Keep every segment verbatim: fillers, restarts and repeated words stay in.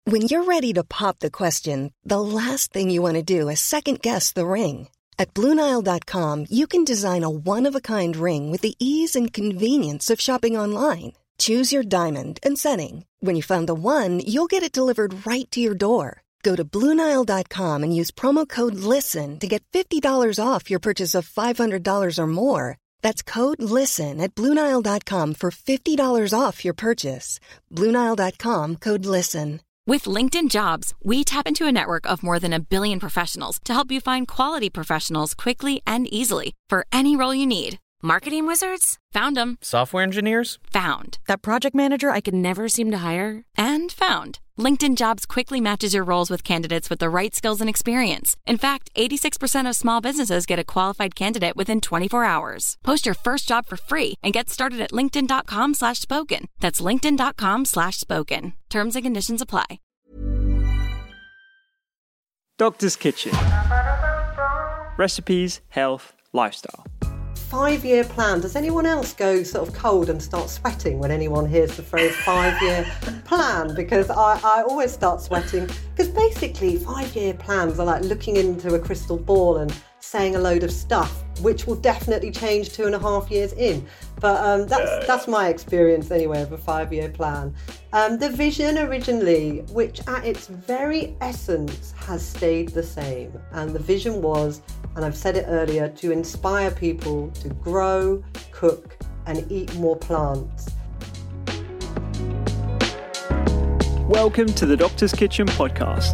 When you're ready to pop the question, the last thing you want to do is second-guess the ring. At Blue Nile dot com, you can design a one-of-a-kind ring with the ease and convenience of shopping online. Choose your diamond and setting. When you find the one, you'll get it delivered right to your door. Go to Blue Nile dot com and use promo code LISTEN to get fifty dollars off your purchase of five hundred dollars or more. That's code LISTEN at Blue Nile dot com for fifty dollars off your purchase. Blue Nile dot com, code LISTEN. With LinkedIn Jobs, we tap into a network of more than a billion professionals to help you find quality professionals quickly and easily for any role you need. Marketing wizards? Found them. Software engineers? Found. That project manager I could never seem to hire? And found. LinkedIn Jobs quickly matches your roles with candidates with the right skills and experience. In fact, eighty-six percent of small businesses get a qualified candidate within twenty-four hours. Post your first job for free and get started at linkedin.com slash spoken. That's linkedin.com slash spoken. Terms and conditions apply. Doctor's Kitchen. Recipes, health, lifestyle. Five-year plan. Does anyone else go sort of cold and start sweating when anyone hears the phrase five-year plan? Because I, I always start sweating. Because basically, five-year plans are like looking into a crystal ball and saying a load of stuff, which will definitely change two and a half years in. But um, that's that's my experience anyway of a five-year plan. Um, the vision originally, which at its very essence has stayed the same. And the vision was, and I've said it earlier, to inspire people to grow, cook, and eat more plants. Welcome to the Doctor's Kitchen podcast.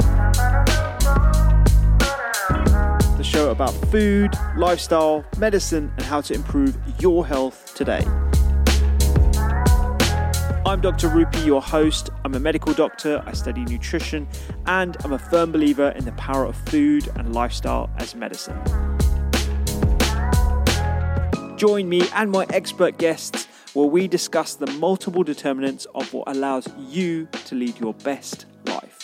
The show about food, lifestyle, medicine, and how to improve your health today. I'm Doctor Rupi, your host. I'm a medical doctor, I study nutrition, and I'm a firm believer in the power of food and lifestyle as medicine. Join me and my expert guests where we discuss the multiple determinants of what allows you to lead your best life.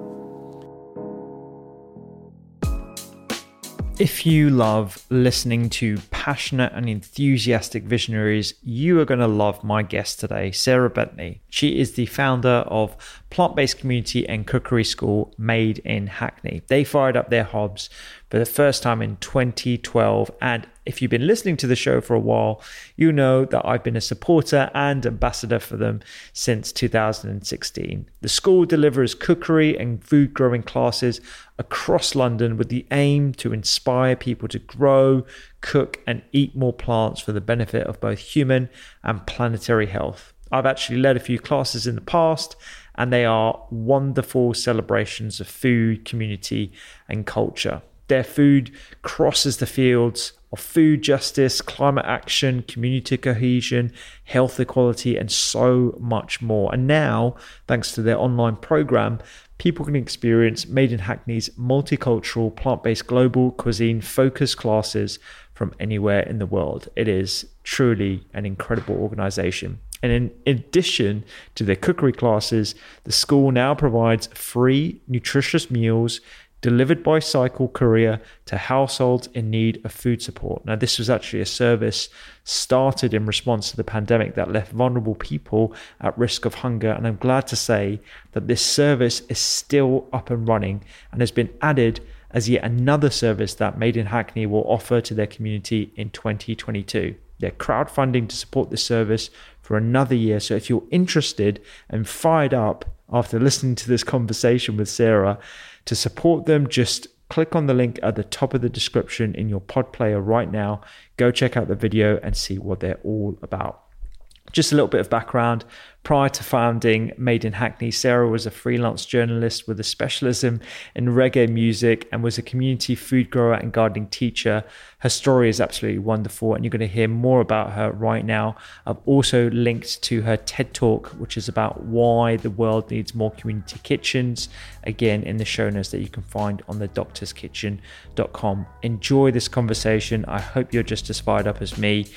If you love listening to passionate and enthusiastic visionaries, you are going to love my guest today, Sarah Bentley. She is the founder of plant-based community and cookery school Made in Hackney. They fired up their hobs for the first time in twenty twelve, and if you've been listening to the show for a while, you know that I've been a supporter and ambassador for them since two thousand sixteen. The school delivers cookery and food growing classes across London with the aim to inspire people to grow, cook, and eat more plants for the benefit of both human and planetary health. I've actually led a few classes in the past, and they are wonderful celebrations of food, community, and culture. Their food crosses the fields of food justice, climate action, community cohesion, health equality, and so much more. And now, thanks to their online program, people can experience Made in Hackney's multicultural, plant-based global cuisine focus classes from anywhere in the world. It is truly an incredible organization. And in addition to their cookery classes, the school now provides free, nutritious meals delivered by cycle courier to households in need of food support. Now, this was actually a service started in response to the pandemic that left vulnerable people at risk of hunger. And I'm glad to say that this service is still up and running and has been added as yet another service that Made in Hackney will offer to their community in twenty twenty-two. They're crowdfunding to support this service for another year. So if you're interested and fired up after listening to this conversation with Sarah, to support them, just click on the link at the top of the description in your pod player right now. Go check out the video and see what they're all about. Just a little bit of background. Prior to founding Made in Hackney, Sarah was a freelance journalist with a specialism in reggae music and was a community food grower and gardening teacher. Her story is absolutely wonderful, and you're going to hear more about her right now. I've also linked to her TED Talk, which is about why the world needs more community kitchens, again in the show notes that you can find on the doctors kitchen dot com. Enjoy this conversation. I hope you're just as fired up as me.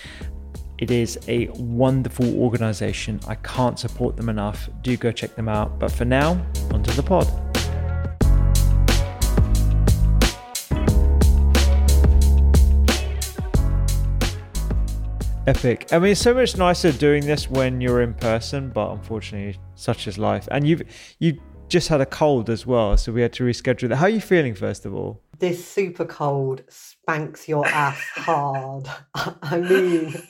It is a wonderful organization. I can't support them enough. Do go check them out. But for now, onto the pod. Epic. I mean, it's so much nicer doing this when you're in person, but unfortunately, such is life. And you've you just had a cold as well, so we had to reschedule that. How are you feeling, first of all? This super cold spanks your ass hard. I mean,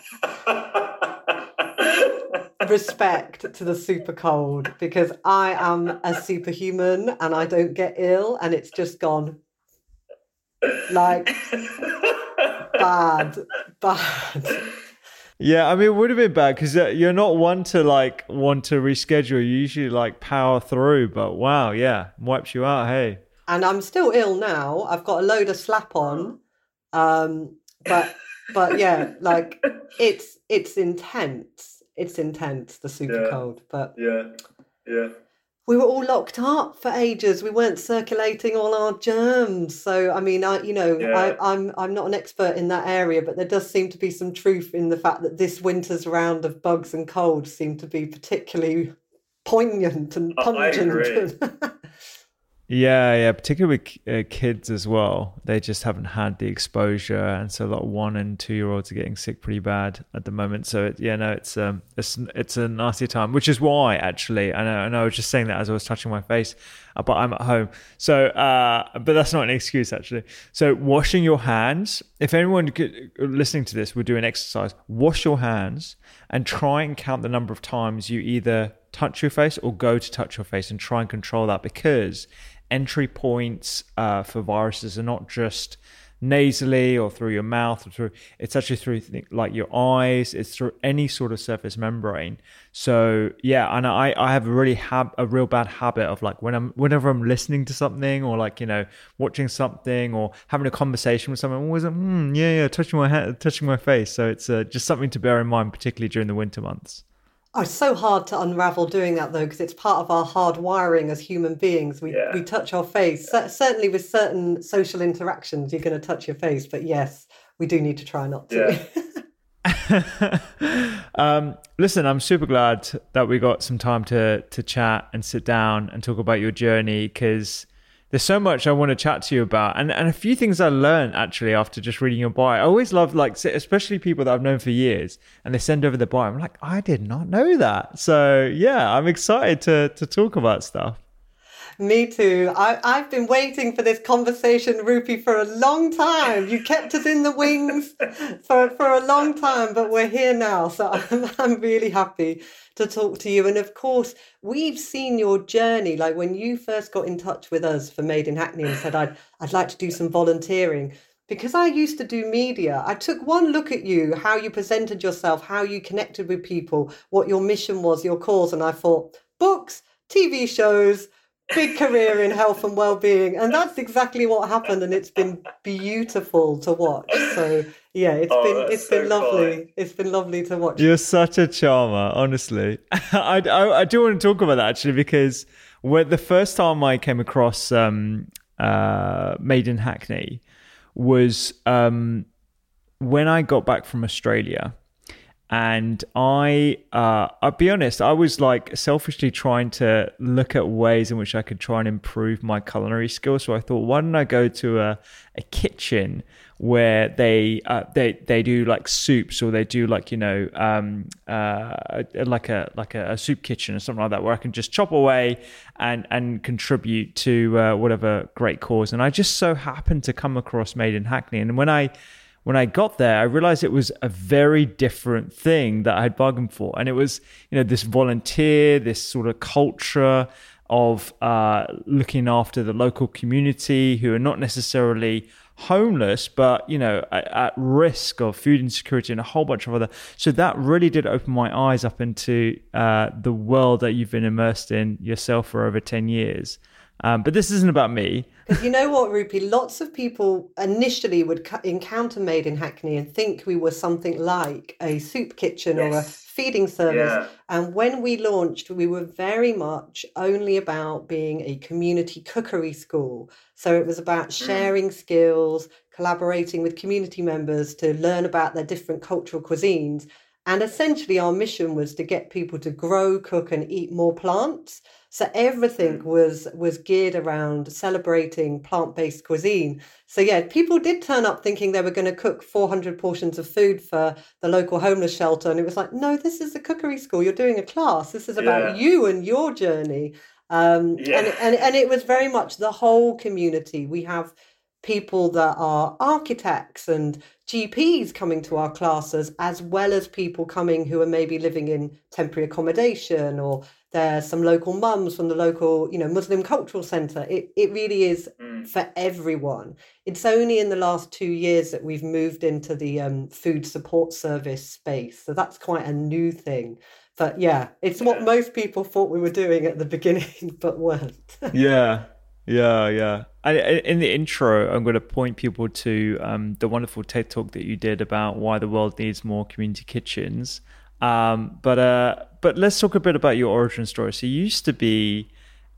respect to the super cold, because I am a superhuman and I don't get ill, and it's just gone like bad, bad. Yeah, I mean, it would have been bad because uh, you're not one to like want to reschedule. You usually like power through, but wow, yeah, wipes you out. Hey, and I'm still ill now. I've got a load of slap on, um, but but yeah, like it's it's intense. It's intense. The super yeah. cold, but yeah, yeah. We were all locked up for ages. We weren't circulating all our germs. So, I mean, I, you know, yeah. I, I'm I'm not an expert in that area, but there does seem to be some truth in the fact that this winter's round of bugs and colds seem to be particularly poignant and pungent. I agree. Yeah, yeah, particularly with uh, kids as well. They just haven't had the exposure, and so a lot of one and two year olds are getting sick pretty bad at the moment. So it, yeah, no, it's um, it's it's a nasty time, which is why actually, I know, I know, I was just saying that as I was touching my face, uh, but I'm at home, so uh, but that's not an excuse actually. So washing your hands. If anyone could, listening to this would do an exercise, wash your hands and try and count the number of times you either touch your face or go to touch your face, and try and control that, because entry points uh, for viruses are not just nasally or through your mouth or through, it's actually through like your eyes, it's through any sort of surface membrane. So yeah, and I, I have a really hab, a real bad habit of like when I'm, whenever I'm listening to something or like, you know, watching something or having a conversation with someone, I'm always like, mm, yeah, yeah, touching my head, touching my face. So it's uh, just something to bear in mind, particularly during the winter months. Oh, it's so hard to unravel doing that though, because it's part of our hard wiring as human beings. We yeah. we touch our face. C- certainly with certain social interactions, you're going to touch your face. But yes, we do need to try not to. Yeah. um, listen, I'm super glad that we got some time to to chat and sit down and talk about your journey, because there's so much I want to chat to you about, and, and a few things I learned actually after just reading your bio. I always love, like, especially people that I've known for years, and they send over the bio. I'm like, I did not know that. So yeah, I'm excited to to talk about stuff. Me too. I, I've been waiting for this conversation, Rupi, for a long time. You kept us in the wings for, for a long time, but we're here now. So I'm, I'm really happy to talk to you. And of course, we've seen your journey. Like when you first got in touch with us for Made in Hackney and said, I'd, I'd like to do some volunteering. Because I used to do media, I took one look at you, how you presented yourself, how you connected with people, what your mission was, your cause. And I thought, books, T V shows, big career in health and well-being, and that's exactly what happened, and it's been beautiful to watch. So yeah, it's oh, been it's so been lovely. Cool. It's been lovely to watch. You're such a charmer, honestly. I, I I do want to talk about that actually, because when the first time I came across um, uh, Made in Hackney was um, when I got back from Australia. And I, uh, I'll be honest, I was like selfishly trying to look at ways in which I could try and improve my culinary skills. So I thought, why don't I go to a, a kitchen where they, uh, they, they do like soups, or they do like, you know, um, uh, like a, like a, a soup kitchen or something like that, where I can just chop away and, and contribute to uh, whatever great cause. And I just so happened to come across Made in Hackney. And when I, When I got there, I realized it was a very different thing that I had bargained for. And it was, you know, this volunteer, this sort of culture of uh, looking after the local community who are not necessarily homeless, but, you know, at, at risk of food insecurity and a whole bunch of other. So that really did open my eyes up into uh, the world that you've been immersed in yourself for over ten years. Um, but this isn't about me. Because you know what, Rupi, lots of people initially would ca- encounter Made in Hackney and think we were something like a soup kitchen yes. or a feeding service. Yeah. And when we launched, we were very much only about being a community cookery school. So it was about sharing skills, collaborating with community members to learn about their different cultural cuisines. And essentially our mission was to get people to grow, cook and eat more plants. So everything was was geared around celebrating plant-based cuisine. So yeah, people did turn up thinking they were going to cook four hundred portions of food for the local homeless shelter. And it was like, no, this is a cookery school. You're doing a class. This is about yeah. you and your journey. Um, Yeah. and, and, and it was very much the whole community. We have people that are architects and G Ps coming to our classes, as well as people coming who are maybe living in temporary accommodation, or there's some local mums from the local, you know, Muslim cultural centre. It it really is Mm. for everyone. It's only in the last two years that we've moved into the um, food support service space. So that's quite a new thing. But yeah, it's what Yeah. most people thought we were doing at the beginning, but weren't. Yeah, yeah, yeah. I, I- in the intro, I'm going to point people to um, the wonderful TED Talk that you did about why the world needs more community kitchens. Um, but uh, but let's talk a bit about your origin story. So you used to be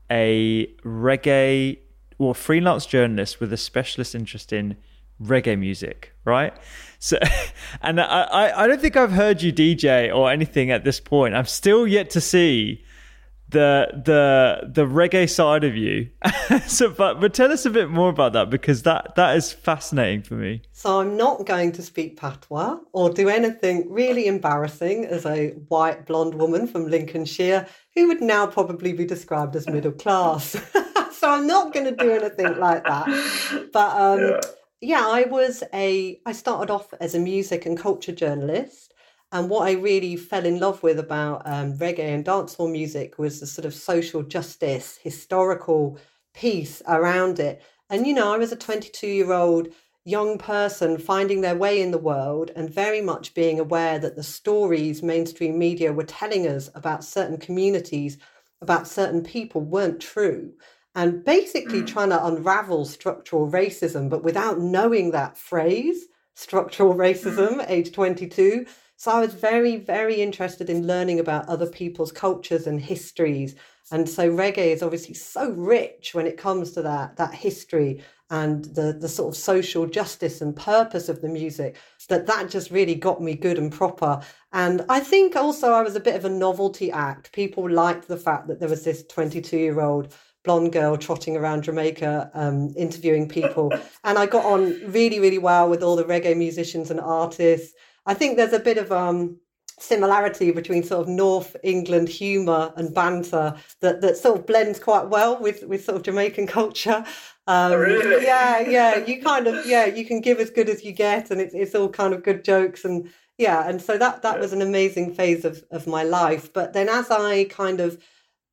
a reggae or freelance journalist with a specialist interest in reggae music, right? So, and I, I I don't think I've heard you D J or anything at this point. I'm still yet to see the the the reggae side of you. So, but but tell us a bit more about that, because that that is fascinating for me. So I'm not going to speak patois or do anything really embarrassing as a white blonde woman from Lincolnshire who would now probably be described as middle class. So I'm not going to do anything like that. But um, Yeah. yeah, I was a, I started off as a music and culture journalist. And what I really fell in love with about um, reggae and dancehall music was the sort of social justice, historical piece around it. And, you know, I was a twenty-two-year-old young person finding their way in the world and very much being aware that the stories mainstream media were telling us about certain communities, about certain people, weren't true. And basically trying to unravel structural racism, but without knowing that phrase, structural racism, age twenty-two. So I was very, very interested in learning about other people's cultures and histories. And so reggae is obviously so rich when it comes to that, that history and the, the sort of social justice and purpose of the music, that that just really got me good and proper. And I think also I was a bit of a novelty act. People liked the fact that there was this twenty-two-year-old blonde girl trotting around Jamaica, um, interviewing people. And I got on really, really well with all the reggae musicians and artists. I think there's a bit of um, similarity between sort of North England humour and banter that, that sort of blends quite well with, with sort of Jamaican culture. Um, Oh, really? Yeah, yeah. You kind of, yeah, you can give as good as you get, and it's it's all kind of good jokes. And yeah, and so that, that was an amazing phase of, of my life. But then as I kind of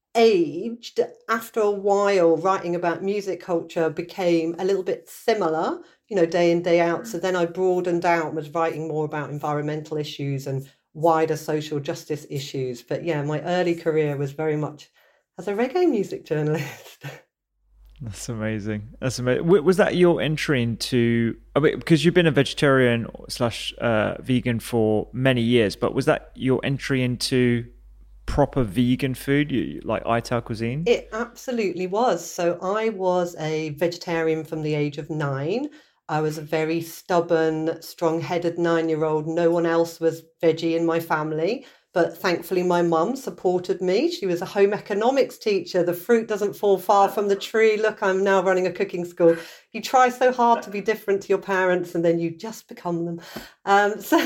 aged, after a while, writing about music culture became a little bit similar, you know, day in, day out. So then I broadened out and was writing more about environmental issues and wider social justice issues. But yeah, my early career was very much as a reggae music journalist. That's amazing. That's amazing. W- Was that your entry into, I mean, because you've been a vegetarian slash uh, vegan for many years, but was that your entry into proper vegan food, you, like Ital cuisine? It absolutely was. So I was a vegetarian from the age of nine. I was a very stubborn, strong-headed nine-year-old. No one else was veggie in my family. But thankfully, my mum supported me. She was a home economics teacher. The fruit doesn't fall far from the tree. Look, I'm now running a cooking school. You try so hard to be different to your parents, and then you just become them. Um, so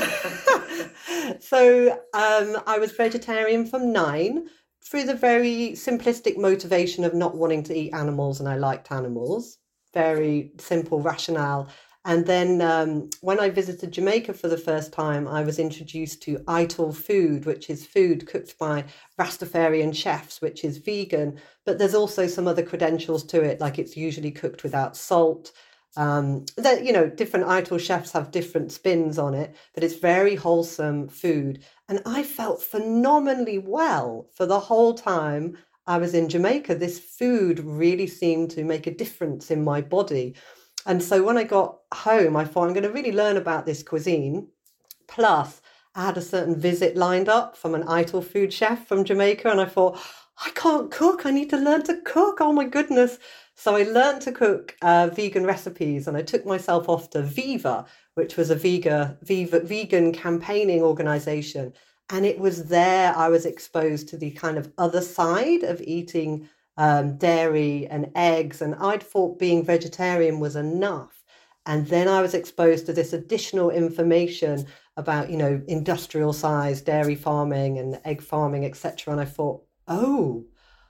so um, I was vegetarian from nine through the very simplistic motivation of not wanting to eat animals, and I liked animals. Very simple rationale. And then um, when I visited Jamaica for the first time, I was introduced to Ital food, which is food cooked by Rastafarian chefs, which is vegan. But there's also some other credentials to it, like it's usually cooked without salt. Um, that, you know, different Ital chefs have different spins on it, but it's very wholesome food. And I felt phenomenally well for the whole time I was in Jamaica. This food really seemed to make a difference in my body. And so when I got home, I thought I'm going to really learn about this cuisine. Plus, I had a certain visit lined up from an Ital food chef from Jamaica. And I thought, I can't cook. I need to learn to cook. Oh, my goodness. So I learned to cook uh, vegan recipes, and I took myself off to Viva, which was a Viga, Viva, vegan campaigning organization. And it was there I was exposed to the kind of other side of eating um, dairy and eggs. And I'd thought being vegetarian was enough. And then I was exposed to this additional information about, you know, industrial size dairy farming and egg farming, et cetera. And I thought, oh,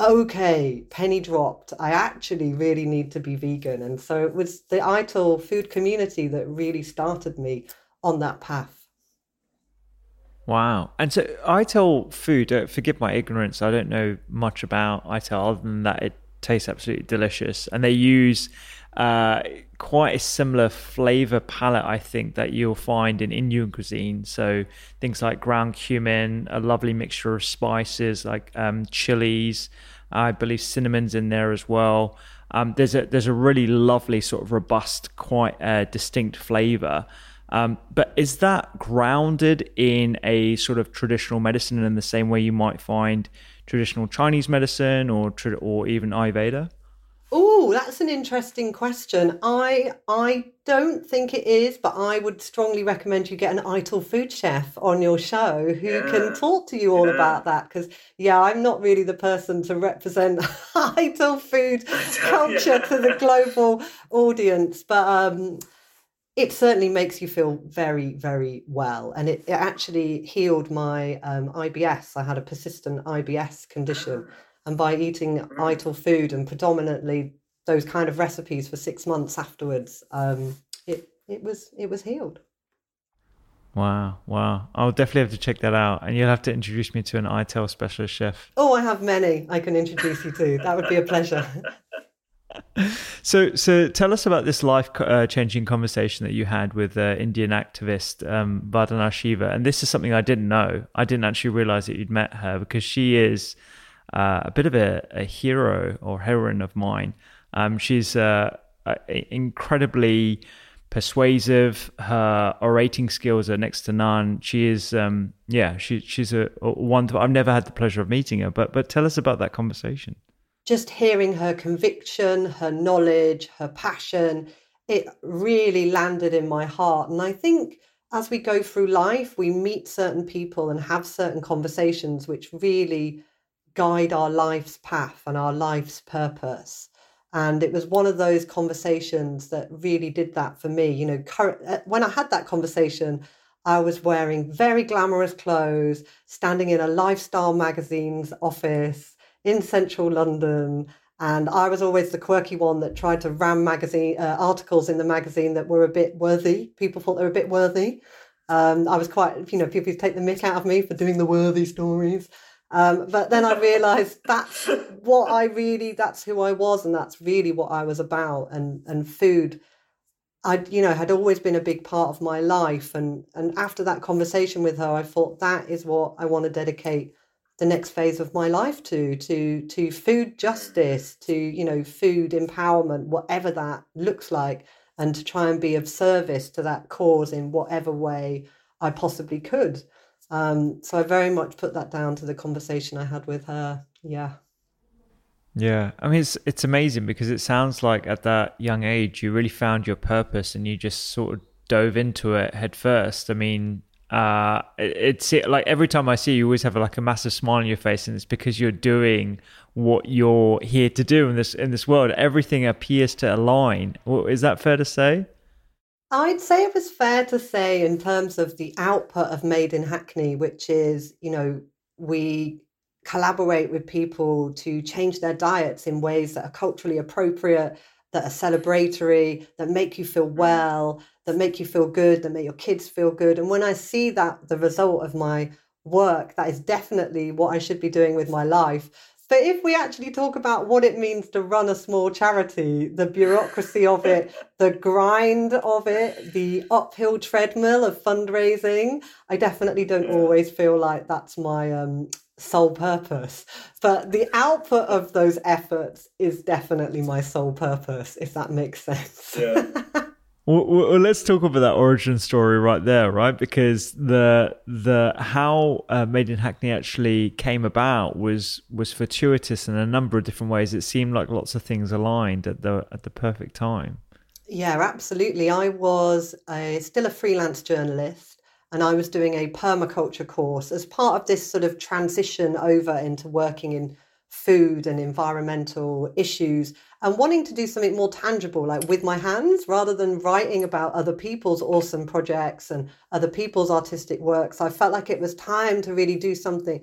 okay, penny dropped. I actually really need to be vegan. And so it was the ITIL food community that really started me on that path. Wow. And so ITIL food, uh, forgive my ignorance, I don't know much about ITIL other than that it tastes absolutely delicious. And they use uh, quite a similar flavor palette, I think, that you'll find in Indian cuisine. So things like ground cumin, a lovely mixture of spices like um, chilies, I believe cinnamon's in there as well. Um, there's a there's a really lovely sort of robust, quite uh, distinct flavor. Um, but is that grounded in a sort of traditional medicine in the same way you might find traditional Chinese medicine or or even Ayurveda? Oh, that's an interesting question. I I don't think it is, but I would strongly recommend you get an ITIL food chef on your show who yeah. can talk to you all yeah. about that. Because, yeah, I'm not really the person to represent ITIL food culture yeah. to the global audience. But um, it certainly makes you feel very, very well. And it, it actually healed my um, I B S. I had a persistent I B S condition. And by eating ITIL food and predominantly those kind of recipes for six months afterwards, um, it it was it was healed. Wow, wow. I'll definitely have to check that out. And you'll have to introduce me to an ITIL specialist chef. Oh, I have many I can introduce you to. That would be a pleasure. So, so tell us about this life-changing uh, conversation that you had with uh, Indian activist um, Vandana Shiva. And this is something I didn't know. I didn't actually realize that you'd met her because she is Uh, a bit of a, a hero or heroine of mine. Um, she's uh, uh, incredibly persuasive. Her orating skills are next to none. She is, um, yeah, she, she's a, a wonderful. I've never had the pleasure of meeting her, but but tell us about that conversation. Just hearing her conviction, her knowledge, her passion, it really landed in my heart. And I think as we go through life, we meet certain people and have certain conversations which really guide our life's path and our life's purpose. And it was one of those conversations that really did that for me. You know, current, when I had that conversation, I was wearing very glamorous clothes, standing in a lifestyle magazine's office in central London. And I was always the quirky one that tried to ram magazine uh, articles in the magazine that were a bit worthy. People thought they were a bit worthy. Um, I was quite, you know, people take the mick out of me for doing the worthy stories. Um, but then I realised that's what I really, that's who I was, and that's really what I was about. And and food, I, you know, had always been a big part of my life. And and after that conversation with her, I thought that is what I want to dedicate the next phase of my life to, to to food justice, to, you know, food empowerment, whatever that looks like, and to try and be of service to that cause in whatever way I possibly could. Um, so I very much put that down to the conversation I had with her. Yeah. Yeah. I mean, it's, it's amazing because it sounds like at that young age, you really found your purpose and you just sort of dove into it head first. I mean, uh, it, it's like every time I see you, you always have like a massive smile on your face, and it's because you're doing what you're here to do in this, in this world. Everything appears to align. Well, is that fair to say? I'd say it was fair to say in terms of the output of Made in Hackney, which is, you know, we collaborate with people to change their diets in ways that are culturally appropriate, that are celebratory, that make you feel well, that make you feel good, that make your kids feel good. And when I see that, the result of my work, that is definitely what I should be doing with my life. But if we actually talk about what it means to run a small charity, the bureaucracy of it, the grind of it, the uphill treadmill of fundraising, I definitely don't always feel like that's my um, sole purpose. But the output of those efforts is definitely my sole purpose, if that makes sense. Yeah. Well, well, let's talk about that origin story right there, right? Because the the how uh, Made in Hackney actually came about was was fortuitous in a number of different ways. It seemed like lots of things aligned at the at the perfect time. Yeah, absolutely. I was a, still a freelance journalist, and I was doing a permaculture course as part of this sort of transition over into working in food and environmental issues, and wanting to do something more tangible, like with my hands, rather than writing about other people's awesome projects and other people's artistic works. I felt like it was time to really do something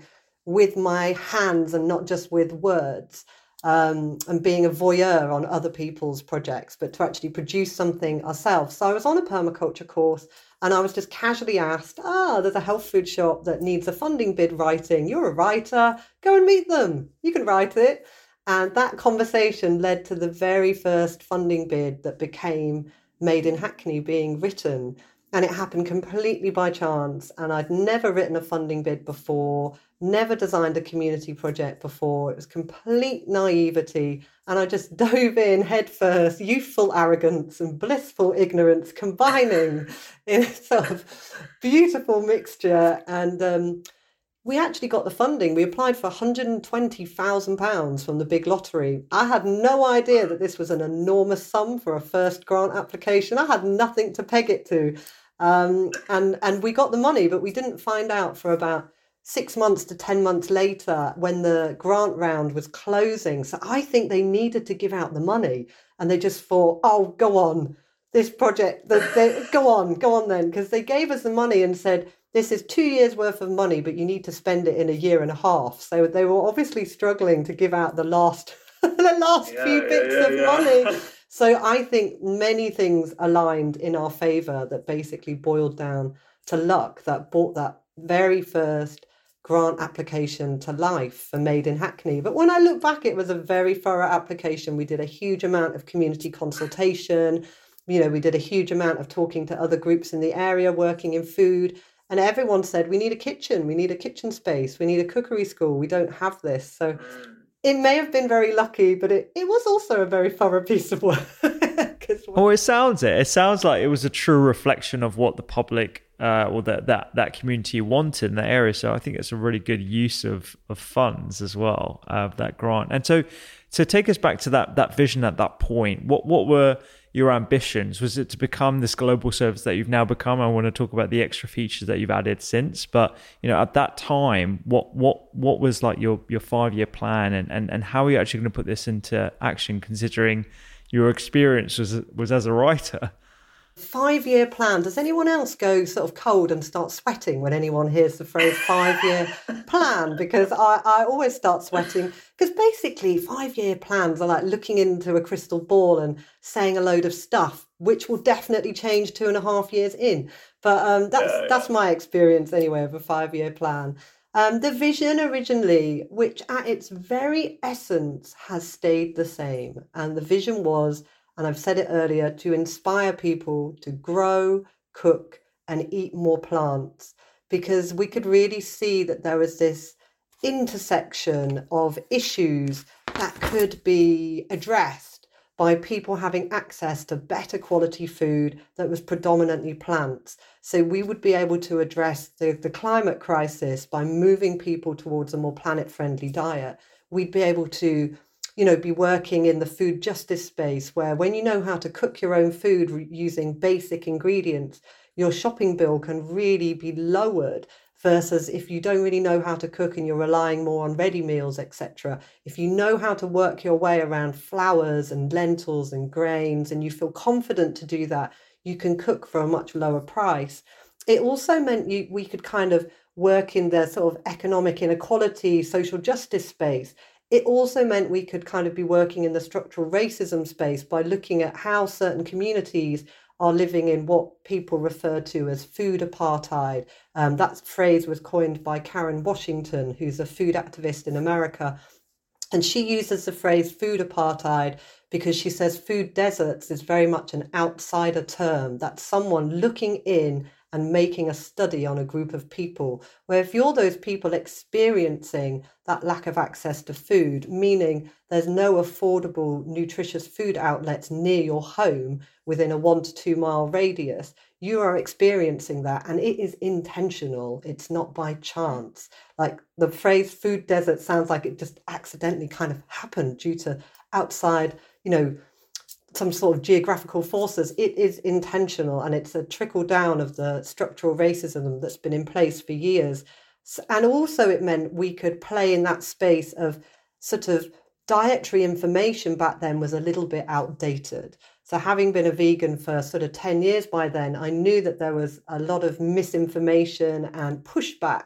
with my hands and not just with words, um, and being a voyeur on other people's projects, but to actually produce something ourselves. So I was on a permaculture course and I was just casually asked, ah, there's a health food shop that needs a funding bid writing. You're a writer, go and meet them. You can write it. And that conversation led to the very first funding bid that became Made in Hackney being written. And it happened completely by chance. And I'd never written a funding bid before, never designed a community project before. It was complete naivety. And I just dove in headfirst, youthful arrogance and blissful ignorance combining in a sort of beautiful mixture. And um, we actually got the funding. We applied for one hundred twenty thousand pounds from the big lottery. I had no idea that this was an enormous sum for a first grant application. I had nothing to peg it to. Um, and, and we got the money, but we didn't find out for about six months to ten months later when the grant round was closing. So I think they needed to give out the money and they just thought, oh, go on, this project, the, they, go on, go on then. Because they gave us the money and said, this is two years worth of money, but you need to spend it in a year and a half. So they were obviously struggling to give out the last, the last yeah, few yeah, bits yeah, of yeah. money. So I think many things aligned in our favour that basically boiled down to luck that brought that very first grant application to life for Made in Hackney. But when I look back, it was a very thorough application. We did a huge amount of community consultation. You know, we did a huge amount of talking to other groups in the area working in food. And everyone said, we need a kitchen, we need a kitchen space, we need a cookery school. We don't have this. So it may have been very lucky, but it, it was also a very thorough piece of work. Oh, it sounds it. It sounds like it was a true reflection of what the public uh, or that, that that community wanted in the area. So I think it's a really good use of of funds as well, of uh, that grant. And so, so take us back to that that vision at that point. What what were your ambitions? Was it to become this global service that you've now become? I want to talk about the extra features that you've added since, but you know, at that time, what what what was like your your five year plan, and and and how are you actually going to put this into action, considering your experience was was as a writer? Five-year plan. Does anyone else go sort of cold and start sweating when anyone hears the phrase five-year plan? Because I, I always start sweating because basically five-year plans are like looking into a crystal ball and saying a load of stuff, which will definitely change two and a half years in. But um, that's yeah, yeah. that's my experience anyway of a five-year plan. Um, the vision originally, which at its very essence has stayed the same. And the vision was, and I've said it earlier, to inspire people to grow, cook, and eat more plants, because we could really see that there was this intersection of issues that could be addressed by people having access to better quality food that was predominantly plants. So we would be able to address the, the climate crisis by moving people towards a more planet-friendly diet. We'd be able to you know, be working in the food justice space where when you know how to cook your own food re- using basic ingredients, your shopping bill can really be lowered versus if you don't really know how to cook and you're relying more on ready meals, et cetera. If you know how to work your way around flours and lentils and grains and you feel confident to do that, you can cook for a much lower price. It also meant you we could kind of work in the sort of economic inequality, social justice space. It also meant we could kind of be working in the structural racism space by looking at how certain communities are living in what people refer to as food apartheid. Um, that phrase was coined by Karen Washington, who's a food activist in America. And she uses the phrase food apartheid because she says food deserts is very much an outsider term. That's someone looking in and making a study on a group of people, where if you're those people experiencing that lack of access to food, meaning there's no affordable, nutritious food outlets near your home within a one to two mile radius, you are experiencing that, and it is intentional. It's not by chance. Like the phrase food desert sounds like it just accidentally kind of happened due to outside, you know, some sort of geographical forces. It is intentional, and it's a trickle down of the structural racism that's been in place for years. And also it meant we could play in that space of sort of dietary information back then was a little bit outdated. So having been a vegan for sort of ten years by then, I knew that there was a lot of misinformation and pushback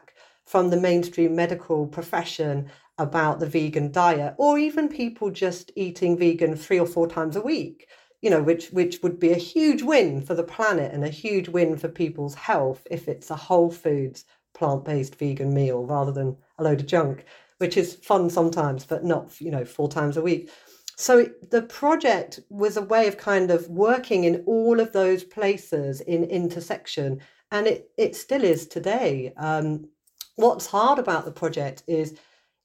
from the mainstream medical profession about the vegan diet, or even people just eating vegan three or four times a week, you know, which which would be a huge win for the planet and a huge win for people's health if it's a whole foods, plant-based vegan meal rather than a load of junk, which is fun sometimes, but not, you know, four times a week. So the project was a way of kind of working in all of those places in intersection, and it, it still is today. Um, what's hard about the project is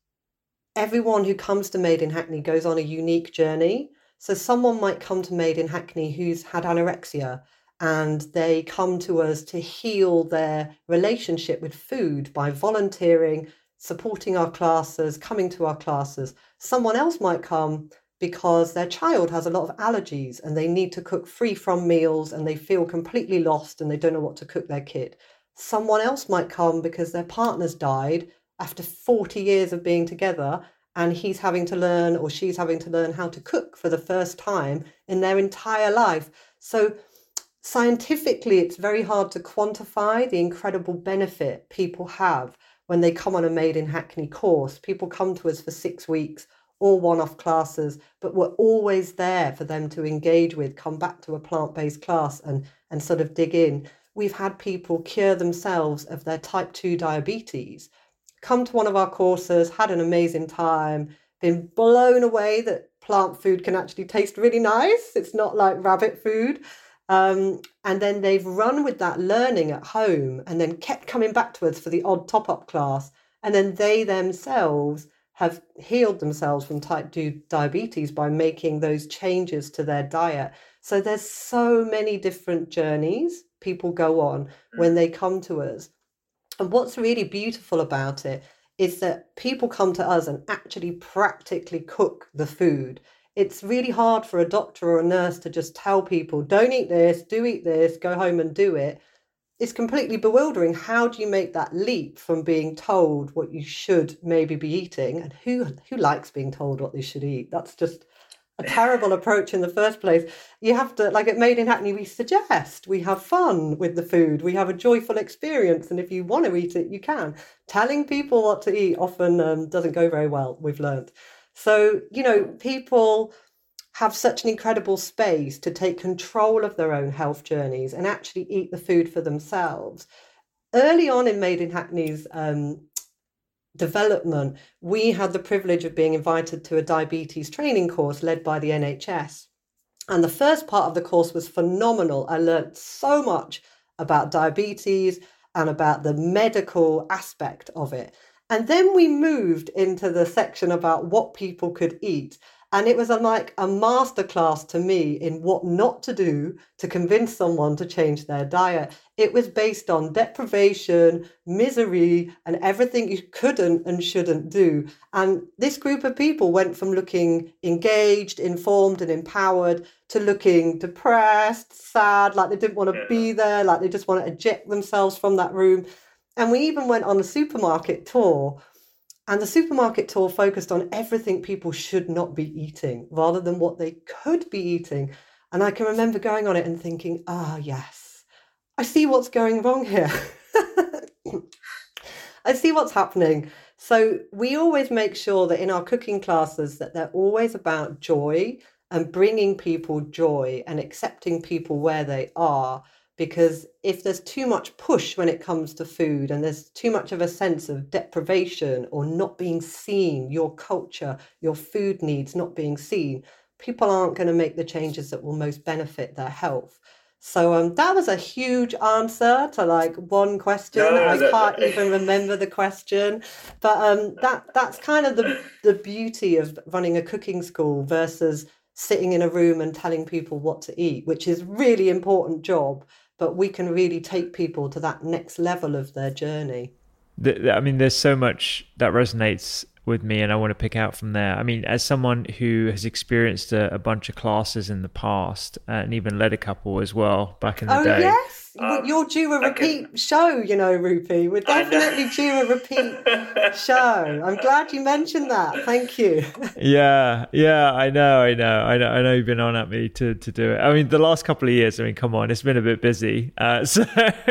everyone who comes to Made in Hackney goes on a unique journey. So someone might come to Made in Hackney who's had anorexia, and they come to us to heal their relationship with food by volunteering, supporting our classes, coming to our classes. Someone else might come because their child has a lot of allergies and they need to cook free from meals and they feel completely lost and they don't know what to cook their kid. Someone else might come because their partner's died after forty years of being together, and he's having to learn or she's having to learn how to cook for the first time in their entire life. So scientifically, it's very hard to quantify the incredible benefit people have when they come on a Made in Hackney course. People come to us for six weeks or one-off classes, but we're always there for them to engage with, come back to a plant-based class and, and sort of dig in. We've had people cure themselves of their type two diabetes, come to one of our courses, had an amazing time, been blown away that plant food can actually taste really nice. It's not like rabbit food. Um, and then they've run with that learning at home and then kept coming back to us for the odd top-up class. And then they themselves have healed themselves from type two diabetes by making those changes to their diet. So there's so many different journeys people go on when they come to us. And what's really beautiful about it is that people come to us and actually practically cook the food. It's really hard for a doctor or a nurse to just tell people, don't eat this, do eat this, go home and do it. It's completely bewildering. How do you make that leap from being told what you should maybe be eating? And who who likes being told what they should eat? That's just a terrible approach in the first place. You have to, like at Made in Hackney, we suggest, we have fun with the food, we have a joyful experience, and if you want to eat it, you can. Telling people what to eat often um, doesn't go very well, we've learned. So, you know, people have such an incredible space to take control of their own health journeys and actually eat the food for themselves. Early on in Made in Hackney's um, development, we had the privilege of being invited to a diabetes training course led by the N H S. And the first part of the course was phenomenal. I learned so much about diabetes and about the medical aspect of it. And then we moved into the section about what people could eat. And it was a, like a masterclass to me in what not to do to convince someone to change their diet. It was based on deprivation, misery, and everything you couldn't and shouldn't do. And this group of people went from looking engaged, informed, and empowered to looking depressed, sad, like they didn't want to be there, like they just want to eject themselves from that room. And we even went on a supermarket tour. And the supermarket tour focused on everything people should not be eating rather than what they could be eating. And I can remember going on it and thinking, ah, yes, I see what's going wrong here. I see what's happening. So we always make sure that in our cooking classes that they're always about joy and bringing people joy and accepting people where they are. Because if there's too much push when it comes to food and there's too much of a sense of deprivation or not being seen, your culture, your food needs not being seen, people aren't going to make the changes that will most benefit their health. So um, that was a huge answer to like one question. No, I that, can't that, even remember the question. But um, that that's kind of the, the beauty of running a cooking school versus sitting in a room and telling people what to eat, which is really important job. But we can really take people to that next level of their journey. The, I mean, there's so much that resonates with me, and I want to pick out from there. I mean, as someone who has experienced a, a bunch of classes in the past, uh, and even led a couple as well back in the oh, day. Yes, Um, you're due a repeat can... show, you know, Rupy. We're definitely due a repeat show. I'm glad you mentioned that. Thank you. Yeah, yeah, I know, I know, I know, I know you've been on at me to, to do it. I mean, the last couple of years, I mean, come on, it's been a bit busy. Uh, so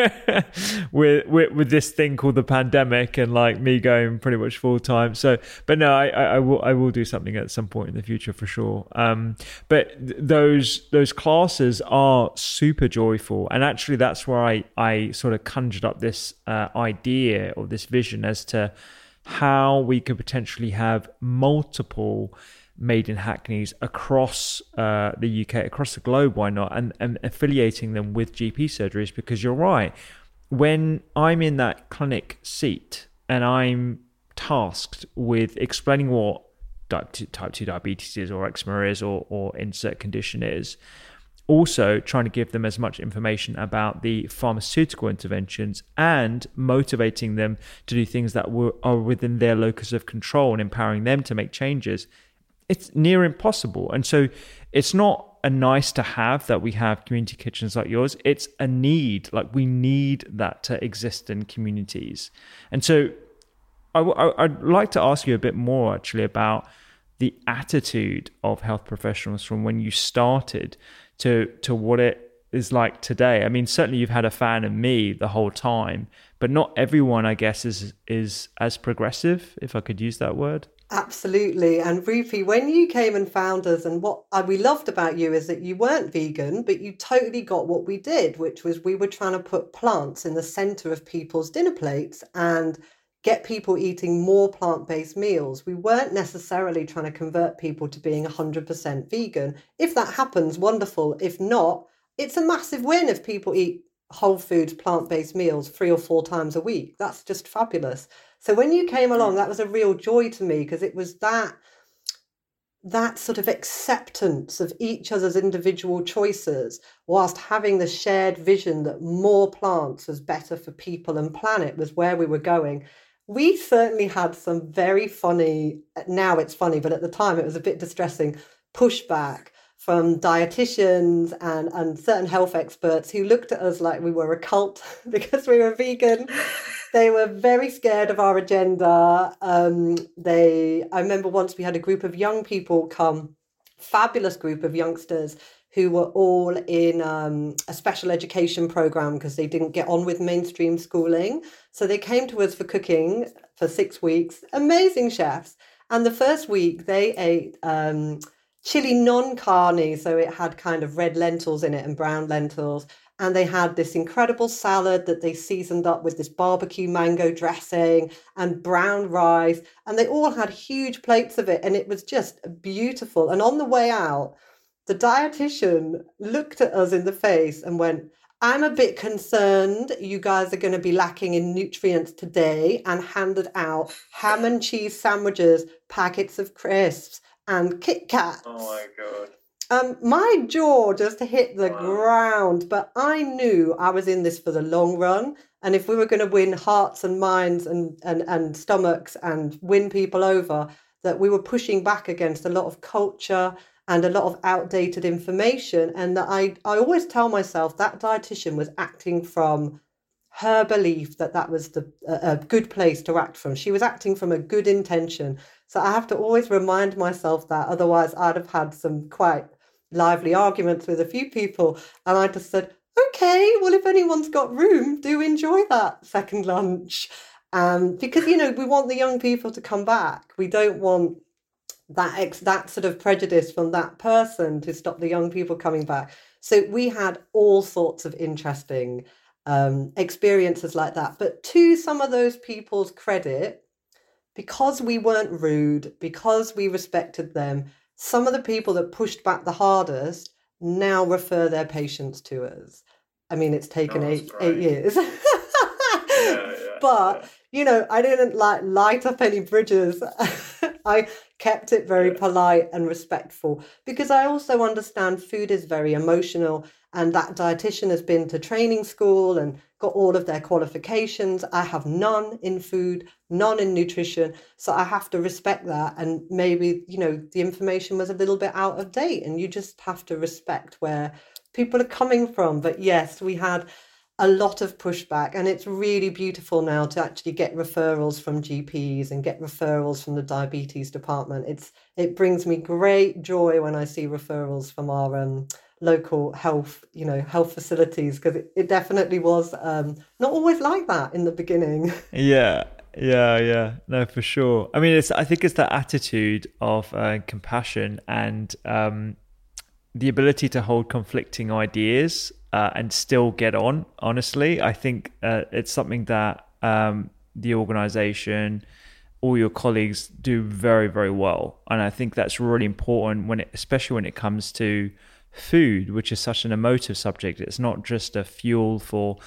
with, with with this thing called the pandemic, and like me going pretty much full time. So, but no, I, I, I will I will do something at some point in the future for sure. Um, but th- those those classes are super joyful, and actually that's where I, I sort of conjured up this uh, idea or this vision as to how we could potentially have multiple Made in Hackneys across uh, the U K, across the globe, why not, and, and affiliating them with G P surgeries, because you're right. When I'm in that clinic seat and I'm tasked with explaining what type two diabetes is, or eczema is, or, or insert condition is, also trying to give them as much information about the pharmaceutical interventions and motivating them to do things that were, are within their locus of control and empowering them to make changes, it's near impossible. And so it's not a nice to have that we have community kitchens like yours. It's a need. Like, we need that to exist in communities. And so I, I, I'd like to ask you a bit more actually about the attitude of health professionals from when you started to to what it is like today. I mean, certainly you've had a fan in me the whole time, but not everyone, I guess, is is as progressive, if I could use that word. Absolutely. And Rupy, when you came and found us, and what we loved about you is that you weren't vegan, but you totally got what we did, which was we were trying to put plants in the center of people's dinner plates and get people eating more plant-based meals. We weren't necessarily trying to convert people to being one hundred percent vegan. If that happens, wonderful. If not, it's a massive win if people eat whole foods, plant-based meals three or four times a week. That's just fabulous. So when you came along, that was a real joy to me, because it was that that sort of acceptance of each other's individual choices, whilst having the shared vision that more plants was better for people and planet was where we were going. We certainly had some very funny, now it's funny, but at the time it was a bit distressing, pushback from dietitians and, and certain health experts who looked at us like we were a cult because we were vegan. They were very scared of our agenda. Um, they, I remember once we had a group of young people come, fabulous group of youngsters who were all in um, a special education program because they didn't get on with mainstream schooling. So they came to us for cooking for six weeks, amazing chefs. And the first week they ate um, chili non-carne, so it had kind of red lentils in it and brown lentils. And they had this incredible salad that they seasoned up with this barbecue mango dressing and brown rice. And they all had huge plates of it. And it was just beautiful. And on the way out, the dietitian looked at us in the face and went, I'm a bit concerned you guys are going to be lacking in nutrients today, and handed out ham and cheese sandwiches, packets of crisps, and Kit Kats. Oh my God. Um, my jaw just hit the wow. ground, but I knew I was in this for the long run. And if we were going to win hearts and minds and, and, and stomachs and win people over, that we were pushing back against a lot of culture and a lot of outdated information. And that I, I always tell myself that dietitian was acting from her belief that that was the a, a good place to act from. She was acting from a good intention. So I have to always remind myself that, otherwise I'd have had some quite lively arguments with a few people. And I just said, okay, well, if anyone's got room, do enjoy that second lunch. Um, because, you know, we want the young people to come back. We don't want that ex- that sort of prejudice from that person to stop the young people coming back. So we had all sorts of interesting um, experiences like that. But to some of those people's credit, because we weren't rude, because we respected them, some of the people that pushed back the hardest now refer their patients to us. I mean, it's taken oh, eight great. eight years. yeah, yeah. But, you know, I didn't like light up any bridges. I kept it very polite and respectful because I also understand food is very emotional, and that dietitian has been to training school and got all of their qualifications. I have none in food, none in nutrition. So I have to respect that. And maybe, you know, the information was a little bit out of date, and you just have to respect where people are coming from. But yes, we had a lot of pushback, and it's really beautiful now to actually get referrals from G Ps and get referrals from the diabetes department. It's it brings me great joy when I see referrals from our um, local health, you know, health facilities, because it, it definitely was um, not always like that in the beginning. Yeah, yeah, yeah. No, for sure. I mean, it's I think it's that attitude of uh, compassion and um, the ability to hold conflicting ideas uh, and still get on. Honestly, I think uh, it's something that um, the organization, all your colleagues do very, very well, and I think that's really important when it, especially when it comes to food, which is such an emotive subject. It's not just a fuel for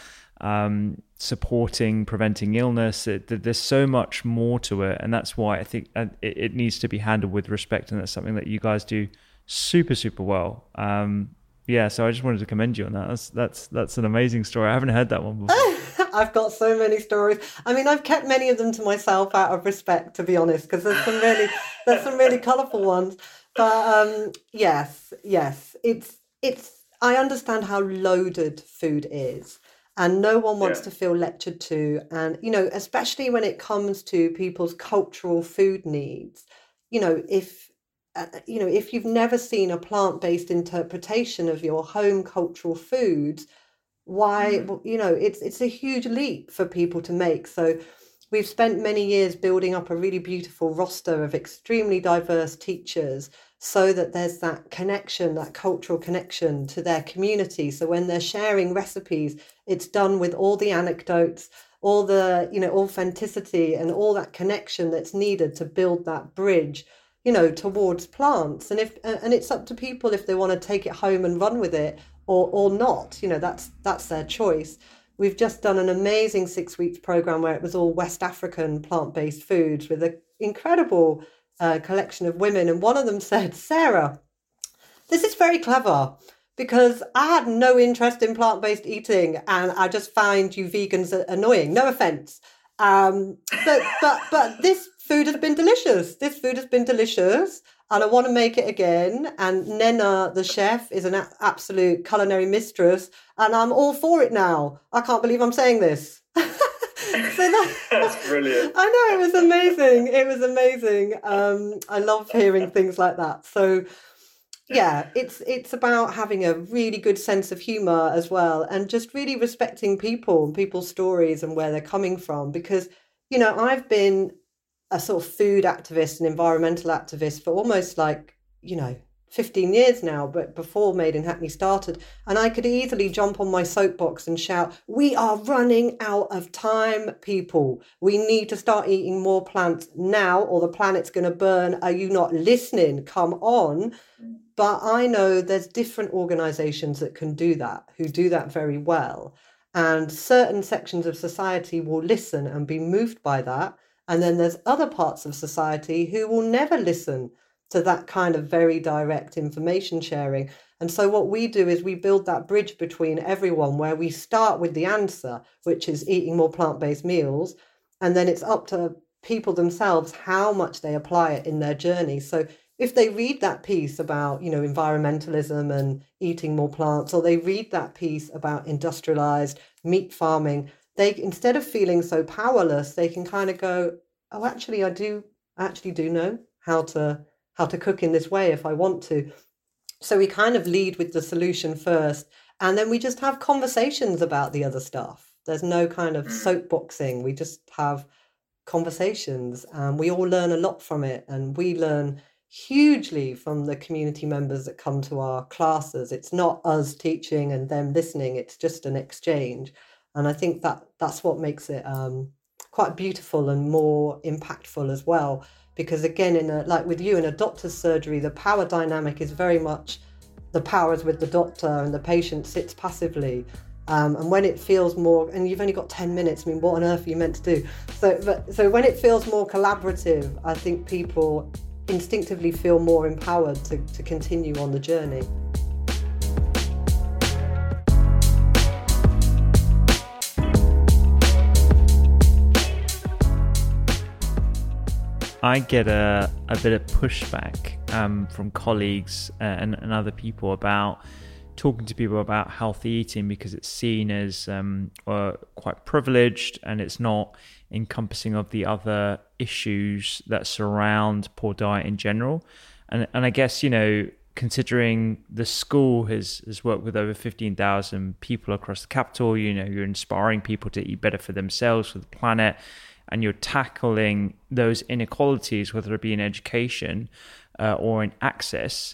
um, supporting, preventing illness. It, there's so much more to it, and that's why I think it, it needs to be handled with respect, and that's something that you guys do super, super well. Um, yeah, so I just wanted to commend you on that. That's that's that's an amazing story. I haven't heard that one before. I've got so many stories. I mean, I've kept many of them to myself out of respect, to be honest, because there's some really there's some really colourful ones. But um, yes, yes, it's it's. I understand how loaded food is, and no one wants yeah. to feel lectured to. And you know, especially when it comes to people's cultural food needs. You know, if uh, you know if you've never seen a plant-based interpretation of your home cultural foods, why? Mm. You know, it's it's a huge leap for people to make. So we've spent many years building up a really beautiful roster of extremely diverse teachers so that there's that connection, that cultural connection to their community. So when they're sharing recipes, it's done with all the anecdotes, all the, you know, authenticity and all that connection that's needed to build that bridge, you know, towards plants. And if and it's up to people if they want to take it home and run with it or or not. You know, that's that's their choice. We've just done an amazing six weeks program where it was all West African plant-based foods with an incredible uh, collection of women. And one of them said, Sarah, this is very clever because I had no interest in plant-based eating and I just find you vegans annoying. No offense. Um, but, but, but this food has been delicious. This food has been delicious. And I want to make it again. And Nena, the chef, is an a- absolute culinary mistress. And I'm all for it now. I can't believe I'm saying this. so that, That's brilliant. I know, it was amazing. It was amazing. Um, I love hearing things like that. So, yeah, it's it's about having a really good sense of humour as well. And just really respecting people and people's stories and where they're coming from. Because, you know, I've been a sort of food activist and environmental activist for almost like, you know, fifteen years now, but before Made in Hackney started. And I could easily jump on my soapbox and shout, we are running out of time, people. We need to start eating more plants now or the planet's going to burn. Are you not listening? Come on. But I know there's different organisations that can do that, who do that very well. And certain sections of society will listen and be moved by that. And then there's other parts of society who will never listen to that kind of very direct information sharing. And so what we do is we build that bridge between everyone where we start with the answer, which is eating more plant-based meals. And then it's up to people themselves how much they apply it in their journey. So if they read that piece about, you know, environmentalism and eating more plants, or they read that piece about industrialized meat farming, they, instead of feeling so powerless, they can kind of go, oh, actually, I do I actually do know how to how to cook in this way if I want to. So we kind of lead with the solution first, and then we just have conversations about the other stuff. There's no kind of soapboxing. We just have conversations, and we all learn a lot from it. And we learn hugely from the community members that come to our classes. It's not us teaching and them listening. It's just an exchange. And I think that that's what makes it um, quite beautiful and more impactful as well. Because again, in a, like with you in a doctor's surgery, the power dynamic is very much the power is with the doctor and the patient sits passively. Um, and when it feels more, and you've only got ten minutes, I mean, what on earth are you meant to do? So, but, so when it feels more collaborative, I think people instinctively feel more empowered to, to continue on the journey. I get a, a bit of pushback um, from colleagues and, and other people about talking to people about healthy eating because it's seen as um, uh, quite privileged and it's not encompassing of the other issues that surround poor diet in general. And and I guess, you know, considering the school has, has worked with over fifteen thousand people across the capital, you know, you're inspiring people to eat better for themselves, for the planet, and you're tackling those inequalities, whether it be in education uh, or in access.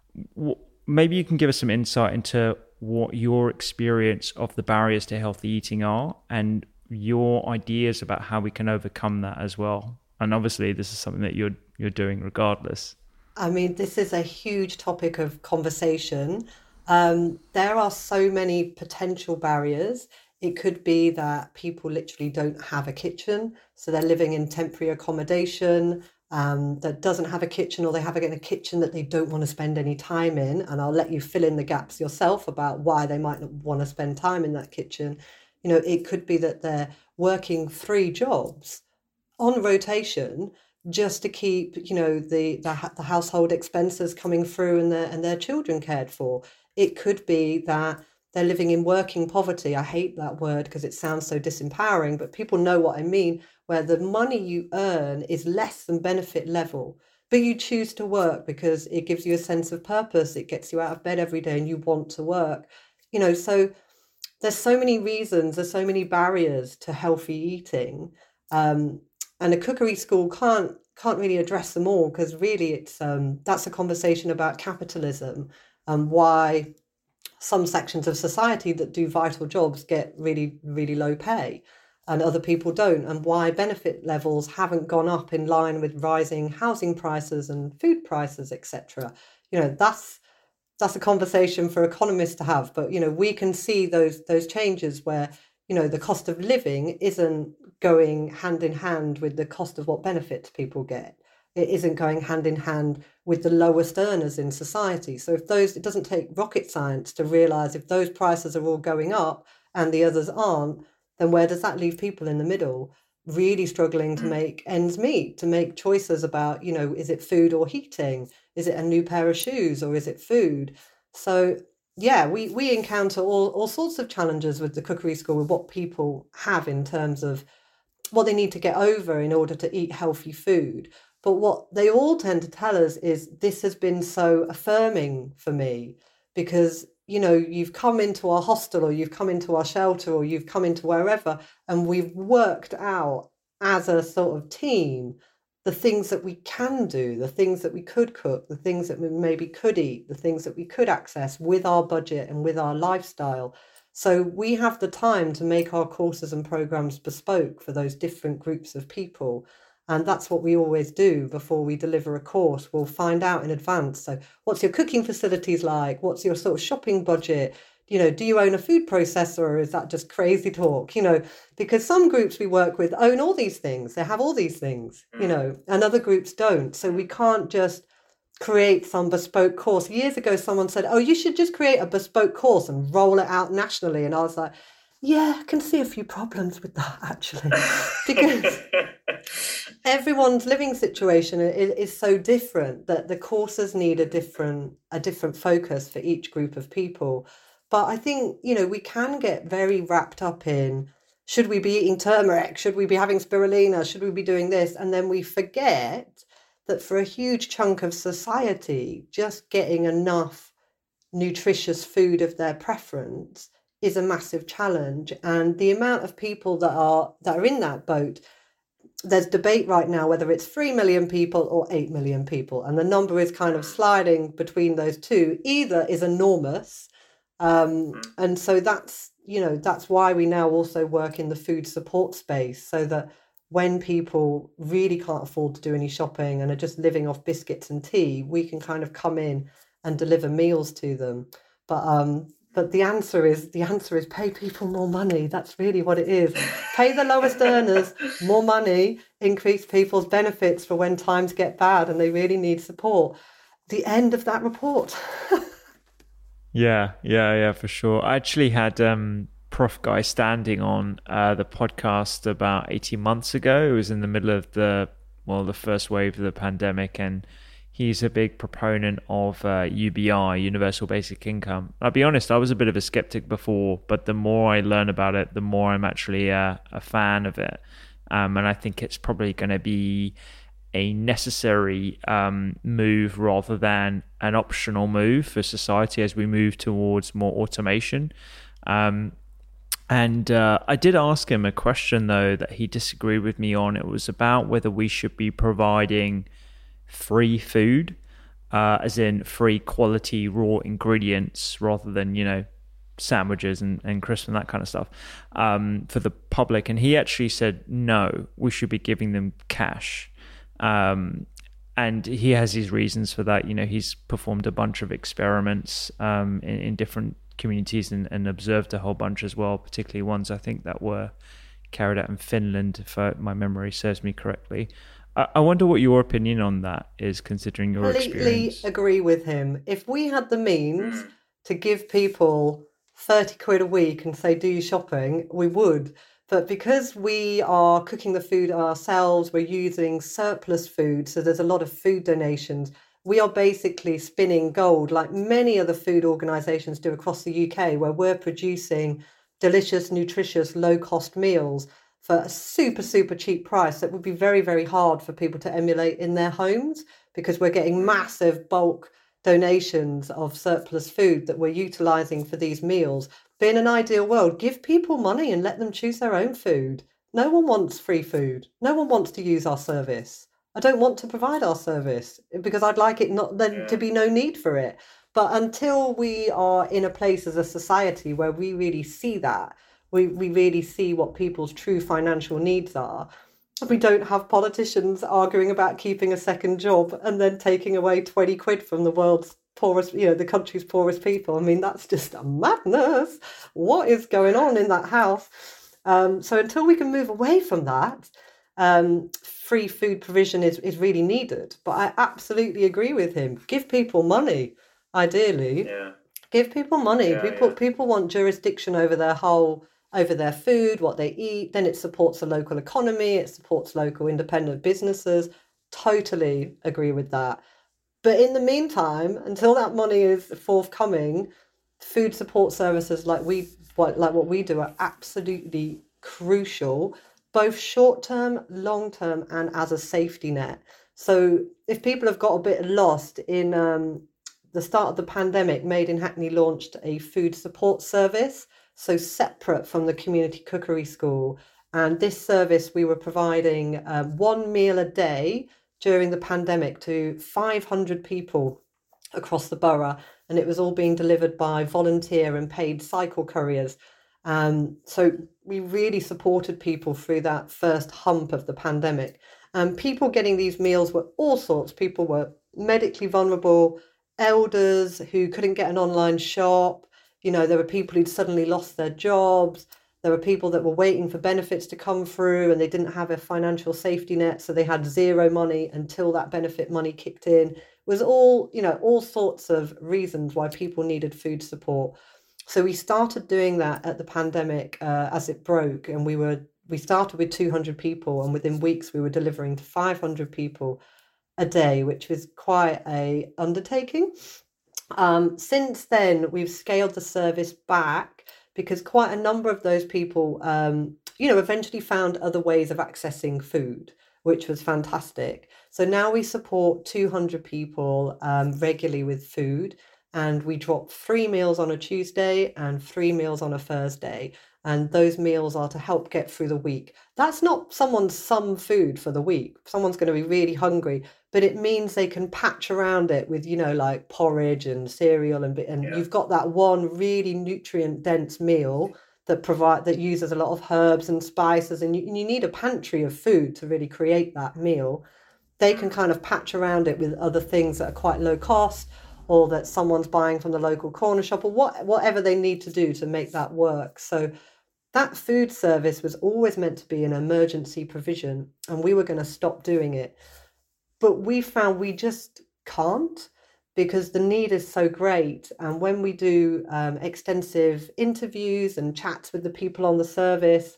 W- maybe you can give us some insight into what your experience of the barriers to healthy eating are and your ideas about how we can overcome that as well. And obviously this is something that you're you're doing regardless. I mean, this is a huge topic of conversation. Um, there are so many potential barriers. It could be that people literally don't have a kitchen, so they're living in temporary accommodation um, that doesn't have a kitchen, or they have a, a kitchen that they don't want to spend any time in. And I'll let you fill in the gaps yourself about why they might not want to spend time in that kitchen. You know, it could be that they're working three jobs on rotation just to keep, you know, the, the the household expenses coming through and their and their children cared for. It could be that they're living in working poverty. I hate that word because it sounds so disempowering, but people know what I mean, where the money you earn is less than benefit level, but you choose to work because it gives you a sense of purpose. It gets you out of bed every day and you want to work. You know, so there's so many reasons, there's so many barriers to healthy eating. Um, and a cookery school can't can't really address them all, because really it's um, that's a conversation about capitalism and why some sections of society that do vital jobs get really, really low pay and other people don't, and why benefit levels haven't gone up in line with rising housing prices and food prices, et cetera. You know, that's that's a conversation for economists to have. But, you know, we can see those those changes where, you know, the cost of living isn't going hand in hand with the cost of what benefits people get. It isn't going hand in hand with the lowest earners in society. So if those, it doesn't take rocket science to realize if those prices are all going up and the others aren't, then where does that leave people in the middle really struggling to make ends meet, to make choices about, you know, is it food or heating? Is it a new pair of shoes or is it food? So yeah, we, we encounter all, all sorts of challenges with the cookery school, with what people have in terms of what they need to get over in order to eat healthy food. But what they all tend to tell us is this has been so affirming for me because, you know, you've come into our hostel or you've come into our shelter or you've come into wherever, and we've worked out as a sort of team the things that we can do, the things that we could cook, the things that we maybe could eat, the things that we could access with our budget and with our lifestyle. So we have the time to make our courses and programs bespoke for those different groups of people. And that's what we always do before we deliver a course. We'll find out in advance. So what's your cooking facilities like? What's your sort of shopping budget? You know, do you own a food processor, or is that just crazy talk? You know, because some groups we work with own all these things. They have all these things, you know, and other groups don't. So we can't just create some bespoke course. Years ago, someone said, oh, you should just create a bespoke course and roll it out nationally. And I was like, yeah, I can see a few problems with that, actually, because everyone's living situation is, is so different that the courses need a different a different focus for each group of people. But I think, you know, we can get very wrapped up in, should we be eating turmeric? Should we be having spirulina? Should we be doing this? And then we forget that for a huge chunk of society, just getting enough nutritious food of their preference is a massive challenge. And the amount of people that are that are in that boat, there's debate right now whether it's three million people or eight million people. And the number is kind of sliding between those two. Either is enormous. Um, and so that's, you know, that's why we now also work in the food support space, so that when people really can't afford to do any shopping and are just living off biscuits and tea, we can kind of come in and deliver meals to them. But um, But the answer is the answer is pay people more money. That's really what it is. Pay the lowest earners more money, increase people's benefits for when times get bad and they really need support. The end of that report. yeah, yeah, yeah, for sure. I actually had um, Prof Guy Standing on uh, the podcast about eighteen months ago. It was in the middle of the well, the first wave of the pandemic, and he's a big proponent of uh, U B I, Universal Basic Income. I'll be honest, I was a bit of a skeptic before, but the more I learn about it, the more I'm actually a, a fan of it. Um, and I think it's probably going to be a necessary um, move rather than an optional move for society as we move towards more automation. Um, and uh, I did ask him a question, though, that he disagreed with me on. It was about whether we should be providing free food, uh, as in free quality raw ingredients rather than, you know, sandwiches and, and crisps and that kind of stuff um, for the public. And he actually said, no, we should be giving them cash. Um, and he has his reasons for that. You know, he's performed a bunch of experiments um, in, in different communities and, and observed a whole bunch as well, particularly ones I think that were carried out in Finland, if I, my memory serves me correctly. I, I wonder what your opinion on that is, considering your Completely experience. Agree with him. If we had the means to give people thirty quid a week and say, do your shopping, we would. But because we are cooking the food ourselves, we're using surplus food, so there's a lot of food donations. We are basically spinning gold, like many other food organisations do across the U K, where we're producing delicious, nutritious, low-cost meals for a super, super cheap price that would be very, very hard for people to emulate in their homes, because we're getting massive bulk donations of surplus food that we're utilising for these meals. But in an ideal world, give people money and let them choose their own food. No one wants free food. No one wants to use our service. I don't want to provide our service because I'd like it not then yeah. to be no need for it. But until we are in a place as a society where we really see that, we, we really see what people's true financial needs are, we don't have politicians arguing about keeping a second job and then taking away twenty quid from the world's poorest, you know, the country's poorest people. I mean, that's just a madness. What is going on in that house? Um, so until we can move away from that, um, free food provision is, is really needed. But I absolutely agree with him. Give people money, ideally. Yeah. Give people money. Yeah, people yeah. people want jurisdiction over their whole, over their food, what they eat. Then it supports the local economy. It supports local independent businesses. Totally agree with that. But in the meantime, until that money is forthcoming, food support services like we what like what we do are absolutely crucial, both short-term, long-term, and as a safety net. So if people have got a bit lost in um, the start of the pandemic, Made in Hackney launched a food support service, so separate from the community cookery school. And this service, we were providing uh, one meal a day during the pandemic to five hundred people across the borough, and it was all being delivered by volunteer and paid cycle couriers. Um, so we really supported people through that first hump of the pandemic. And people getting these meals were all sorts. People were medically vulnerable, elders who couldn't get an online shop. You know, there were people who'd suddenly lost their jobs. There were people that were waiting for benefits to come through and they didn't have a financial safety net, so they had zero money until that benefit money kicked in. It was all, you know, all sorts of reasons why people needed food support. So we started doing that at the pandemic uh, as it broke, and we were we started with two hundred people, and within weeks we were delivering to five hundred people a day, which was quite a undertaking. Um, since then, we've scaled the service back, because quite a number of those people, um, you know, eventually found other ways of accessing food, which was fantastic. So now we support two hundred people um, regularly with food, and we drop three meals on a Tuesday and three meals on a Thursday. And those meals are to help get through the week. That's not someone's some food for the week. Someone's going to be really hungry, but it means they can patch around it with, you know, like porridge and cereal, and and yeah. You've got that one really nutrient dense meal that provide that uses a lot of herbs and spices, and you, and you need a pantry of food to really create that meal. They can kind of patch around it with other things that are quite low cost, or that someone's buying from the local corner shop, or what, whatever they need to do to make that work. So that food service was always meant to be an emergency provision, and we were going to stop doing it. But we found we just can't, because the need is so great. And when we do um, extensive interviews and chats with the people on the service,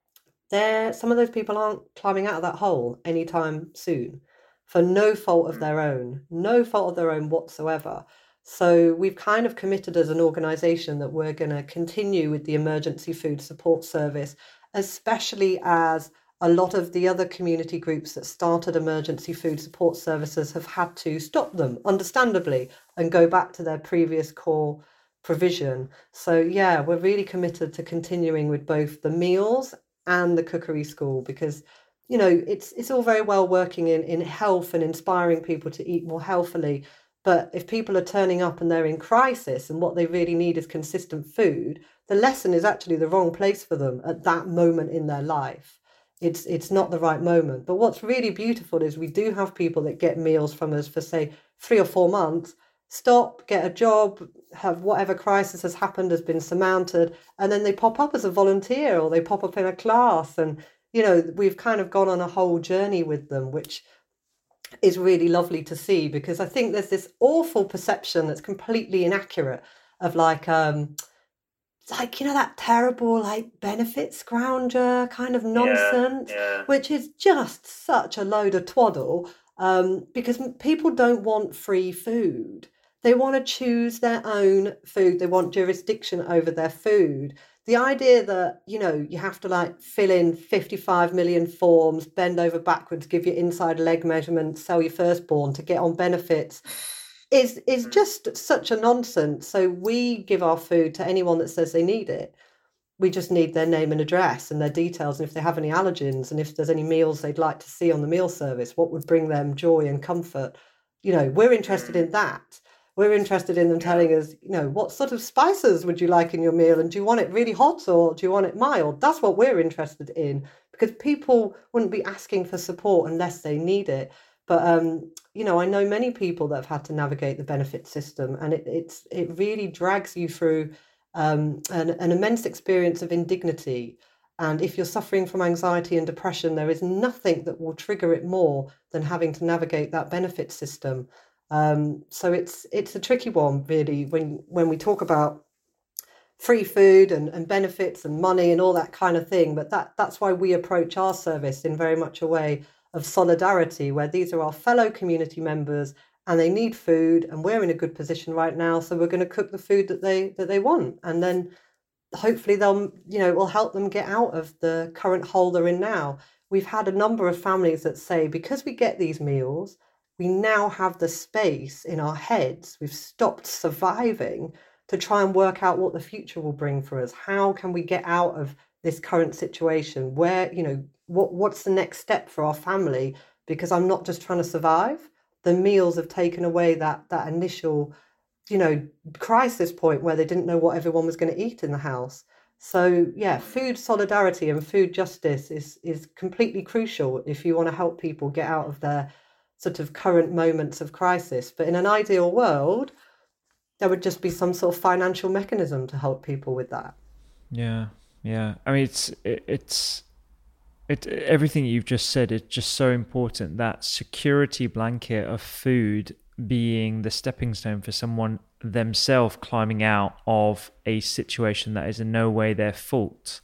there, some of those people aren't climbing out of that hole anytime soon, for no fault of their own, no fault of their own whatsoever. So we've kind of committed as an organisation that we're going to continue with the emergency food support service, especially as a lot of the other community groups that started emergency food support services have had to stop them, understandably, and go back to their previous core provision. So yeah, we're really committed to continuing with both the meals and the cookery school, because, you know, it's it's all very well working in, in health and inspiring people to eat more healthily. But if people are turning up and they're in crisis and what they really need is consistent food, the lesson is actually the wrong place for them at that moment in their life. It's it's not the right moment. But what's really beautiful is we do have people that get meals from us for, say, three or four months, stop, get a job, have whatever crisis has happened has been surmounted, and then they pop up as a volunteer or they pop up in a class. And, you know, we've kind of gone on a whole journey with them, which is really lovely to see, because I think there's this awful perception that's completely inaccurate of like, um, like, you know, that terrible like benefit scrounger kind of nonsense, yeah, yeah. which is just such a load of twaddle, um, because people don't want free food. They want to choose their own food. They want jurisdiction over their food. The idea that, you know, you have to like fill in fifty-five million forms, bend over backwards, give your inside leg measurement, sell your firstborn to get on benefits is is just such a nonsense. So we give our food to anyone that says they need it. We just need their name and address and their details, and if they have any allergens, and if there's any meals they'd like to see on the meal service, what would bring them joy and comfort. You know, we're interested in that. We're interested in them telling us, you know, what sort of spices would you like in your meal? And do you want it really hot or do you want it mild? That's what we're interested in, because people wouldn't be asking for support unless they need it. But, um, you know, I know many people that have had to navigate the benefit system, and it, it's it really drags you through um, an, an immense experience of indignity. And if you're suffering from anxiety and depression, there is nothing that will trigger it more than having to navigate that benefit system. Um, so it's it's a tricky one, really, when when we talk about free food and, and benefits and money and all that kind of thing. But that that's why we approach our service in very much a way of solidarity, where these are our fellow community members and they need food, and we're in a good position right now, so we're going to cook the food that they that they want, and then hopefully they'll, you know, will help them get out of the current hole they're in now. We've had a number of families that say, because we get these meals, we now have the space in our heads. We've stopped surviving to try and work out what the future will bring for us. How can we get out of this current situation? Where, you know, what what's the next step for our family? Because I'm not just trying to survive. The meals have taken away that that initial, you know, crisis point where they didn't know what everyone was going to eat in the house. So yeah, food solidarity and food justice is is completely crucial if you want to help people get out of their sort of current moments of crisis. But in an ideal world, there would just be some sort of financial mechanism to help people with that. Yeah, yeah. I mean, it's it, it's it everything you've just said is just so important. That security blanket of food being the stepping stone for someone themselves climbing out of a situation that is in no way their fault,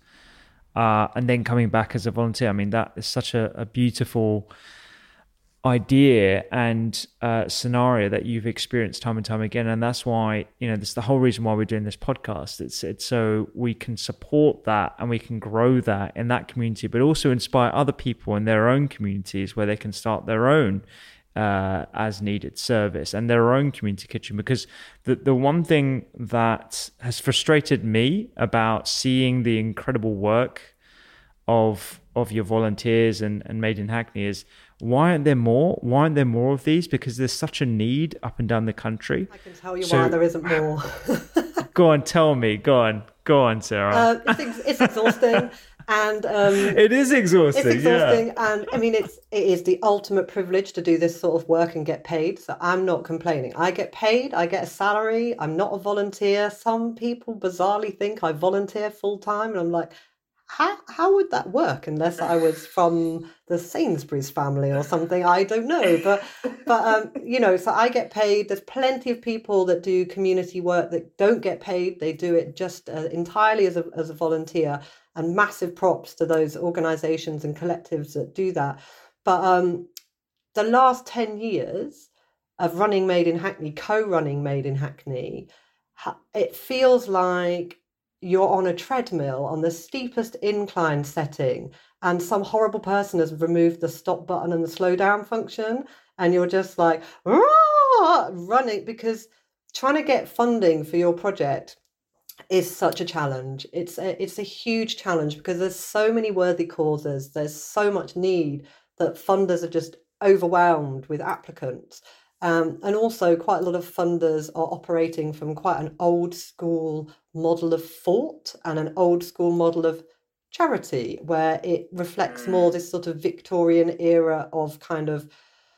uh, and then coming back as a volunteer. I mean, that is such a, a beautiful idea and uh, scenario that you've experienced time and time again, and that's why, you know, this is the whole reason why we're doing this podcast. It's it's so we can support that and we can grow that in that community, but also inspire other people in their own communities where they can start their own uh, as needed service and their own community kitchen. Because the the one thing that has frustrated me about seeing the incredible work of of your volunteers and, and Made in Hackney is, why aren't there more? Why aren't there more of these? Because there's such a need up and down the country. I can tell you so, why there isn't more. Go on, tell me. Go on. Go on, Sarah. Uh, it's, it's exhausting. And um, it is exhausting. It's exhausting, yeah. and I mean, it's it is the ultimate privilege to do this sort of work and get paid. So I'm not complaining. I get paid. I get a salary. I'm not a volunteer. Some people bizarrely think I volunteer full time, and I'm like, how how would that work? Unless I was from the Sainsbury's family or something. I don't know, but but um, you know, so I get paid. There's plenty of people that do community work that don't get paid. They do it just uh, entirely as a as a volunteer. And massive props to those organisations and collectives that do that. But um, the last ten years of running Made in Hackney, co-running Made in Hackney, it feels like you're on a treadmill on the steepest incline setting, and some horrible person has removed the stop button and the slow down function, and you're just like running, because trying to get funding for your project is such a challenge. It's a, it's a huge challenge because there's so many worthy causes. There's so much need that funders are just overwhelmed with applicants. Um, and also quite a lot of funders are operating from quite an old school model of thought and an old school model of charity, where it reflects more this sort of Victorian era of kind of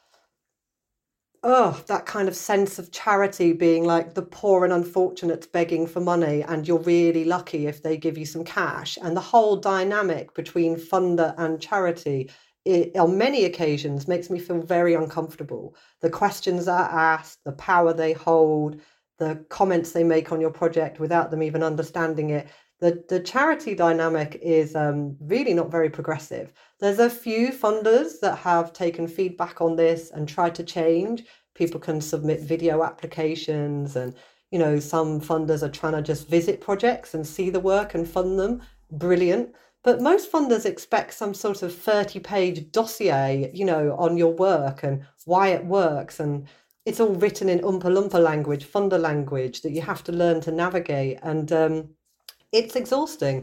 oh, that kind of sense of charity being like the poor and unfortunate begging for money, and you're really lucky if they give you some cash. And the whole dynamic between funder and charity, it, on many occasions, makes me feel very uncomfortable. The questions that are asked, the power they hold, the comments they make on your project without them even understanding it. The, the charity dynamic is um, really not very progressive. There's a few funders that have taken feedback on this and tried to change. People can submit video applications, and, you know, some funders are trying to just visit projects and see the work and fund them. Brilliant. But most funders expect some sort of thirty-page dossier, you know, on your work and why it works. And it's all written in Oompa Loompa language, funder language, that you have to learn to navigate. And um, it's exhausting.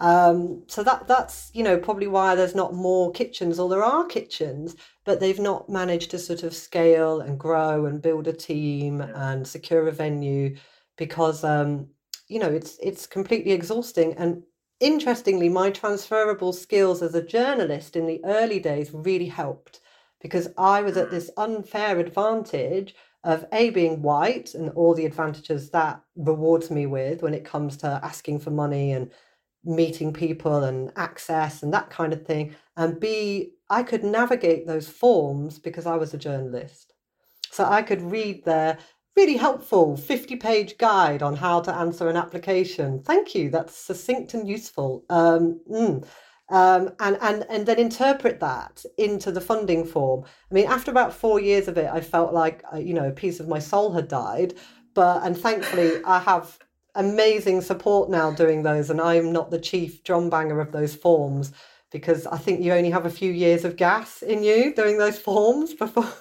Um, so that that's, you know, probably why there's not more kitchens, or there are kitchens, but they've not managed to sort of scale and grow and build a team and secure a venue, because, um, you know, it's it's completely exhausting. And interestingly, my transferable skills as a journalist in the early days really helped, because I was at this unfair advantage of A, being white and all the advantages that rewards me with when it comes to asking for money and meeting people and access and that kind of thing. And B, I could navigate those forms because I was a journalist. So I could read their really helpful fifty-page guide on how to answer an application. Thank you. That's succinct and useful. Um, mm. Um, and, and, and then interpret that into the funding form. I mean, after about four years of it, I felt like, you know, a piece of my soul had died. But, and thankfully, I have amazing support now doing those, and I'm not the chief drum banger of those forms, because I think you only have a few years of gas in you doing those forms before,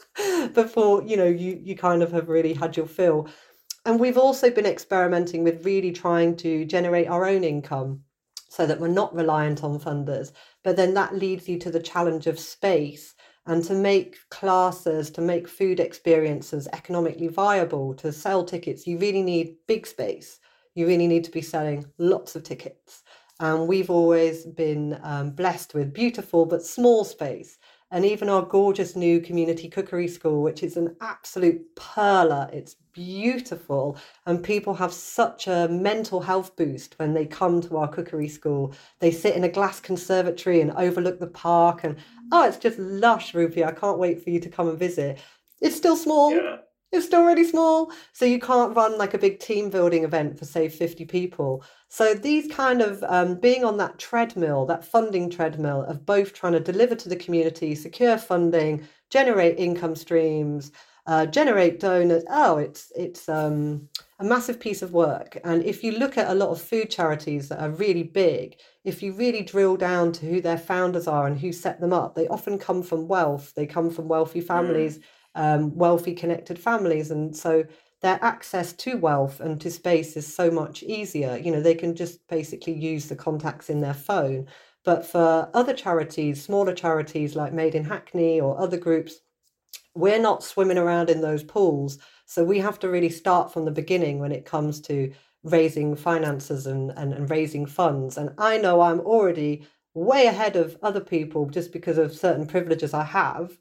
before, you know, you, you kind of have really had your fill. And we've also been experimenting with really trying to generate our own income, so that we're not reliant on funders. But then that leads you to the challenge of space, and to make classes, to make food experiences economically viable, to sell tickets, you really need big space. You really need to be selling lots of tickets. And we've always been um, blessed with beautiful but small space. And even our gorgeous new community cookery school, which is an absolute perler, it's beautiful. And people have such a mental health boost when they come to our cookery school. They sit in a glass conservatory and overlook the park. And oh, it's just lush, Rupi. I can't wait for you to come and visit. It's still small. Yeah. It's still really small. So you can't run like a big team building event for, say, fifty people. So these kind of um, being on that treadmill, that funding treadmill of both trying to deliver to the community, secure funding, generate income streams, uh, generate donors. Oh, it's it's um, a massive piece of work. And if you look at a lot of food charities that are really big, if you really drill down to who their founders are and who set them up, they often come from wealth. They come from wealthy families. Mm. Um, wealthy connected families, and so their access to wealth and to space is so much easier. You know, they can just basically use the contacts in their phone. But for other charities, smaller charities like Made in Hackney or other groups, we're not swimming around in those pools. So we have to really start from the beginning when it comes to raising finances and, and, and raising funds. And I know I'm already way ahead of other people just because of certain privileges I have.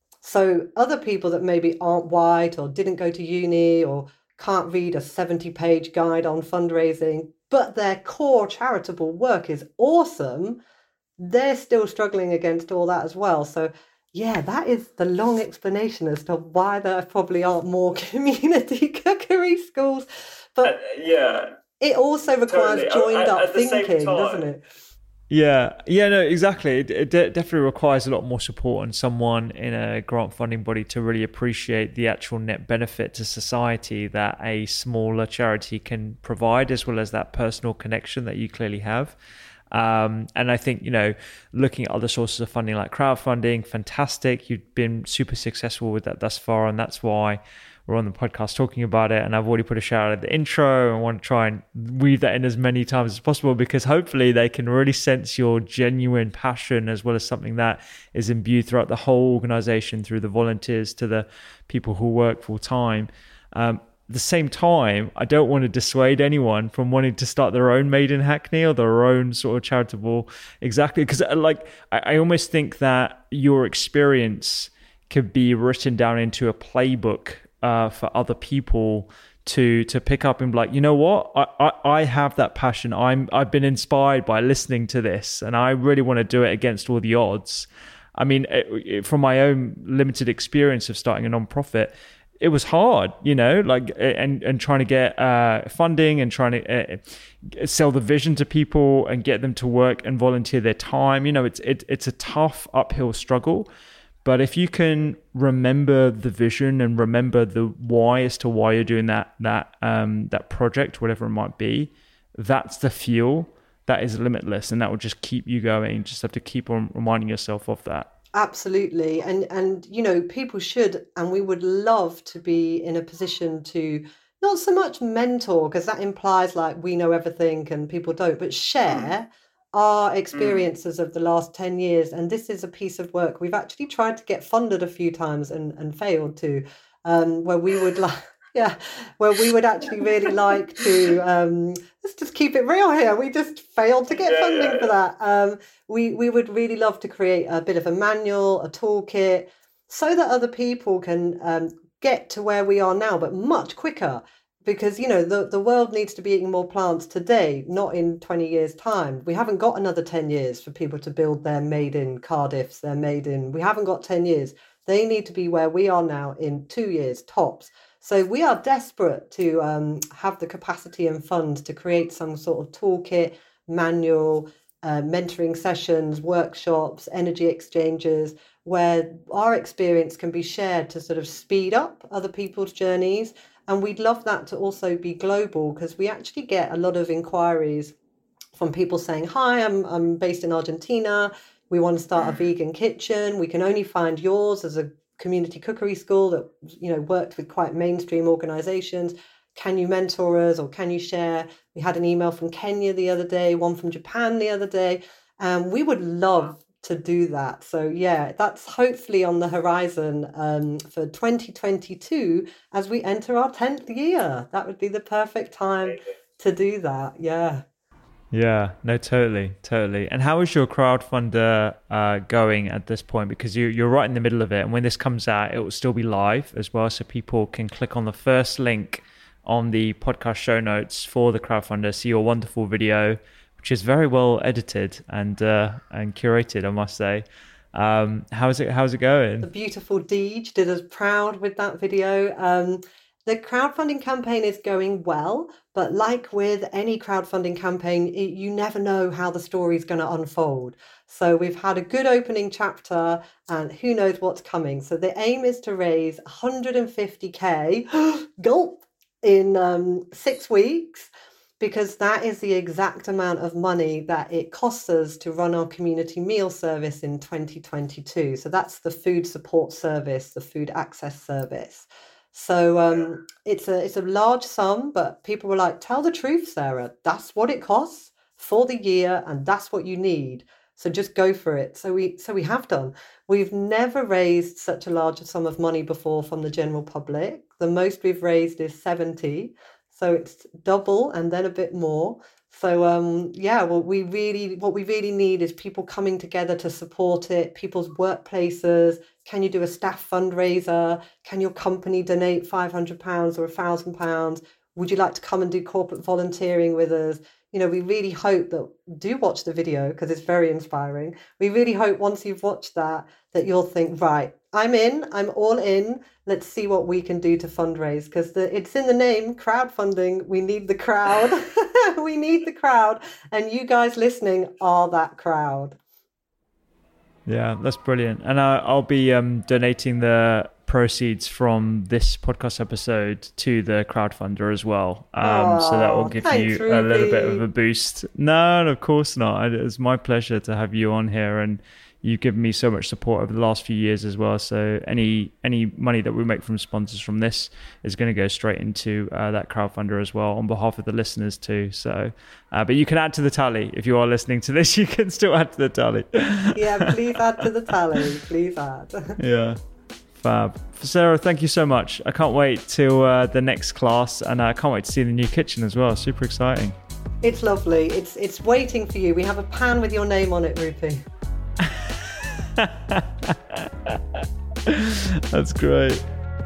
So other people that maybe aren't white or didn't go to uni or can't read a seventy page guide on fundraising, but their core charitable work is awesome, they're still struggling against all that as well. So yeah, that is the long explanation as to why there probably aren't more community cookery schools. But uh, yeah, it also requires totally. joined at, up at thinking, doesn't it? Yeah, yeah, no, exactly. It, it de- definitely requires a lot more support on someone in a grant funding body to really appreciate the actual net benefit to society that a smaller charity can provide, as well as that personal connection that you clearly have. Um, and I think, you know, looking at other sources of funding like crowdfunding, fantastic. You've been super successful with that thus far, and that's why we're on the podcast talking about it. And I've already put a shout out at the intro and want to try and weave that in as many times as possible, because hopefully they can really sense your genuine passion, as well as something that is imbued throughout the whole organization, through the volunteers to the people who work full time. Um, At the same time, I don't want to dissuade anyone from wanting to start their own Made in Hackney or their own sort of charitable, exactly, because like I, I almost think that your experience could be written down into a playbook uh, for other people to to pick up and be like, you know what, I, I, I have that passion. I'm I've been inspired by listening to this, and I really want to do it against all the odds. I mean, it, it, from my own limited experience of starting a nonprofit, it was hard, you know, like, and, and trying to get uh, funding and trying to uh, sell the vision to people and get them to work and volunteer their time. You know, it's it, it's a tough uphill struggle. But if you can remember the vision and remember the why as to why you're doing that that um, that project, whatever it might be, that's the fuel that is limitless, and that will just keep you going. You just have to keep on reminding yourself of that. Absolutely. And, and, you know, people should, and we would love to be in a position to not so much mentor, because that implies like we know everything and people don't, but share our experiences of the last ten years. And this is a piece of work we've actually tried to get funded a few times and, and failed to, um, where we would like, yeah, where we would actually really like to, um, let's just keep it real here. We just failed to get yeah, funding yeah, for that. Um, we, we would really love to create a bit of a manual, a toolkit, so that other people can um, get to where we are now, but much quicker. Because, you know, the, the world needs to be eating more plants today, not in twenty years' time. We haven't got another ten years for people to build their made in Cardiffs, their made in, we haven't got ten years. They need to be where we are now in two years tops. So we are desperate to um, have the capacity and funds to create some sort of toolkit, manual, uh, mentoring sessions, workshops, energy exchanges, where our experience can be shared to sort of speed up other people's journeys. And we'd love that to also be global, because we actually get a lot of inquiries from people saying, hi, I'm, I'm based in Argentina. We want to start a vegan kitchen. We can only find yours as a community cookery school that, you know, worked with quite mainstream organizations. Can you mentor us, or can you share? We had an email from Kenya the other day, one from Japan the other day. And um, we would love to do that. So yeah, that's hopefully on the horizon um, for twenty twenty-two as we enter our tenth year. That would be the perfect time to do that. Yeah. Yeah, no, totally, totally. And how is your crowdfunder uh, going at this point? Because you, you're right in the middle of it. And when this comes out, it will still be live as well. So people can click on the first link on the podcast show notes for the crowdfunder, see your wonderful video, which is very well edited and uh, and curated, I must say. Um, how's it How's it going? The beautiful Deej did us proud with that video. Um, the crowdfunding campaign is going well, but like with any crowdfunding campaign, it, you never know how the story is going to unfold. So we've had a good opening chapter, and who knows what's coming. So the aim is to raise one hundred fifty K, gulp, in um, six weeks. Because that is the exact amount of money that it costs us to run our community meal service in twenty twenty-two. So that's the food support service, the food access service. So um, it's a it's a large sum, but people were like, tell the truth, Sarah. That's what it costs for the year, and that's what you need. So just go for it. So we so we have done. We've never raised such a large sum of money before from the general public. The most we've raised is seventy. So it's double and then a bit more. So um, yeah, well, we really, what we really need is people coming together to support it, people's workplaces. Can you do a staff fundraiser? Can your company donate five hundred pounds or one thousand pounds? Would you like to come and do corporate volunteering with us? You know, we really hope that, do watch the video because it's very inspiring. We really hope once you've watched that, that you'll think, right, I'm in, I'm all in. Let's see what we can do to fundraise, because it's in the name, crowdfunding. We need the crowd. We need the crowd. And you guys listening are that crowd. Yeah, that's brilliant. And I, I'll be um, donating the proceeds from this podcast episode to the crowdfunder as well. Um, oh, so that will give thanks, you Ruby. a little bit of a boost. No, of course not. It's my pleasure to have you on here, and you've given me so much support over the last few years as well. So any any money that we make from sponsors from this is going to go straight into uh, that crowdfunder as well on behalf of the listeners too. So, uh, but you can add to the tally if you are listening to this. You can still add to the tally. Yeah, please add to the tally. Please add. Yeah. Fab. Sarah, thank you so much. I can't wait till uh, the next class, and I can't wait to see the new kitchen as well. Super exciting. It's lovely. It's it's waiting for you. We have a pan with your name on it, Rupi. That's great.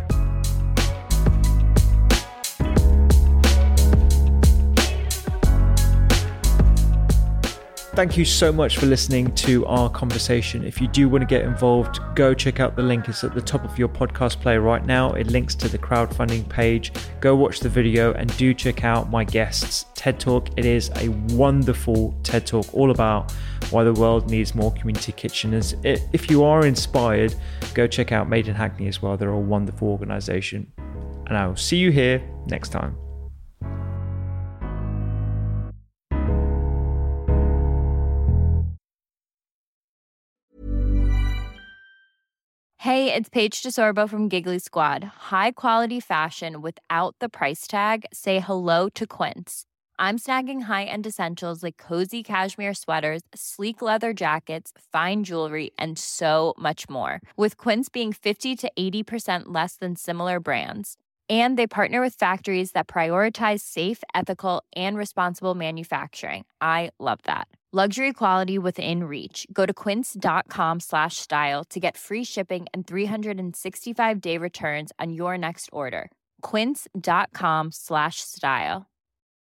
Thank you so much for listening to our conversation. If you do want to get involved, go check out the link. It's at the top of your podcast player right now. It links to the crowdfunding page. Go watch the video and do check out my guest's TED Talk. It is a wonderful TED Talk all about why the world needs more community kitchens. If you are inspired, go check out Made in Hackney as well. They're a wonderful organization. And I will see you here next time. Hey, it's Paige DeSorbo from Giggly Squad. High quality fashion without the price tag. Say hello to Quince. I'm snagging high-end essentials like cozy cashmere sweaters, sleek leather jackets, fine jewelry, and so much more. With Quince being fifty to eighty percent less than similar brands. And they partner with factories that prioritize safe, ethical, and responsible manufacturing. I love that. Luxury quality within reach. Go to quince.com slash style to get free shipping and three sixty-five day returns on your next order. Quince.com slash style.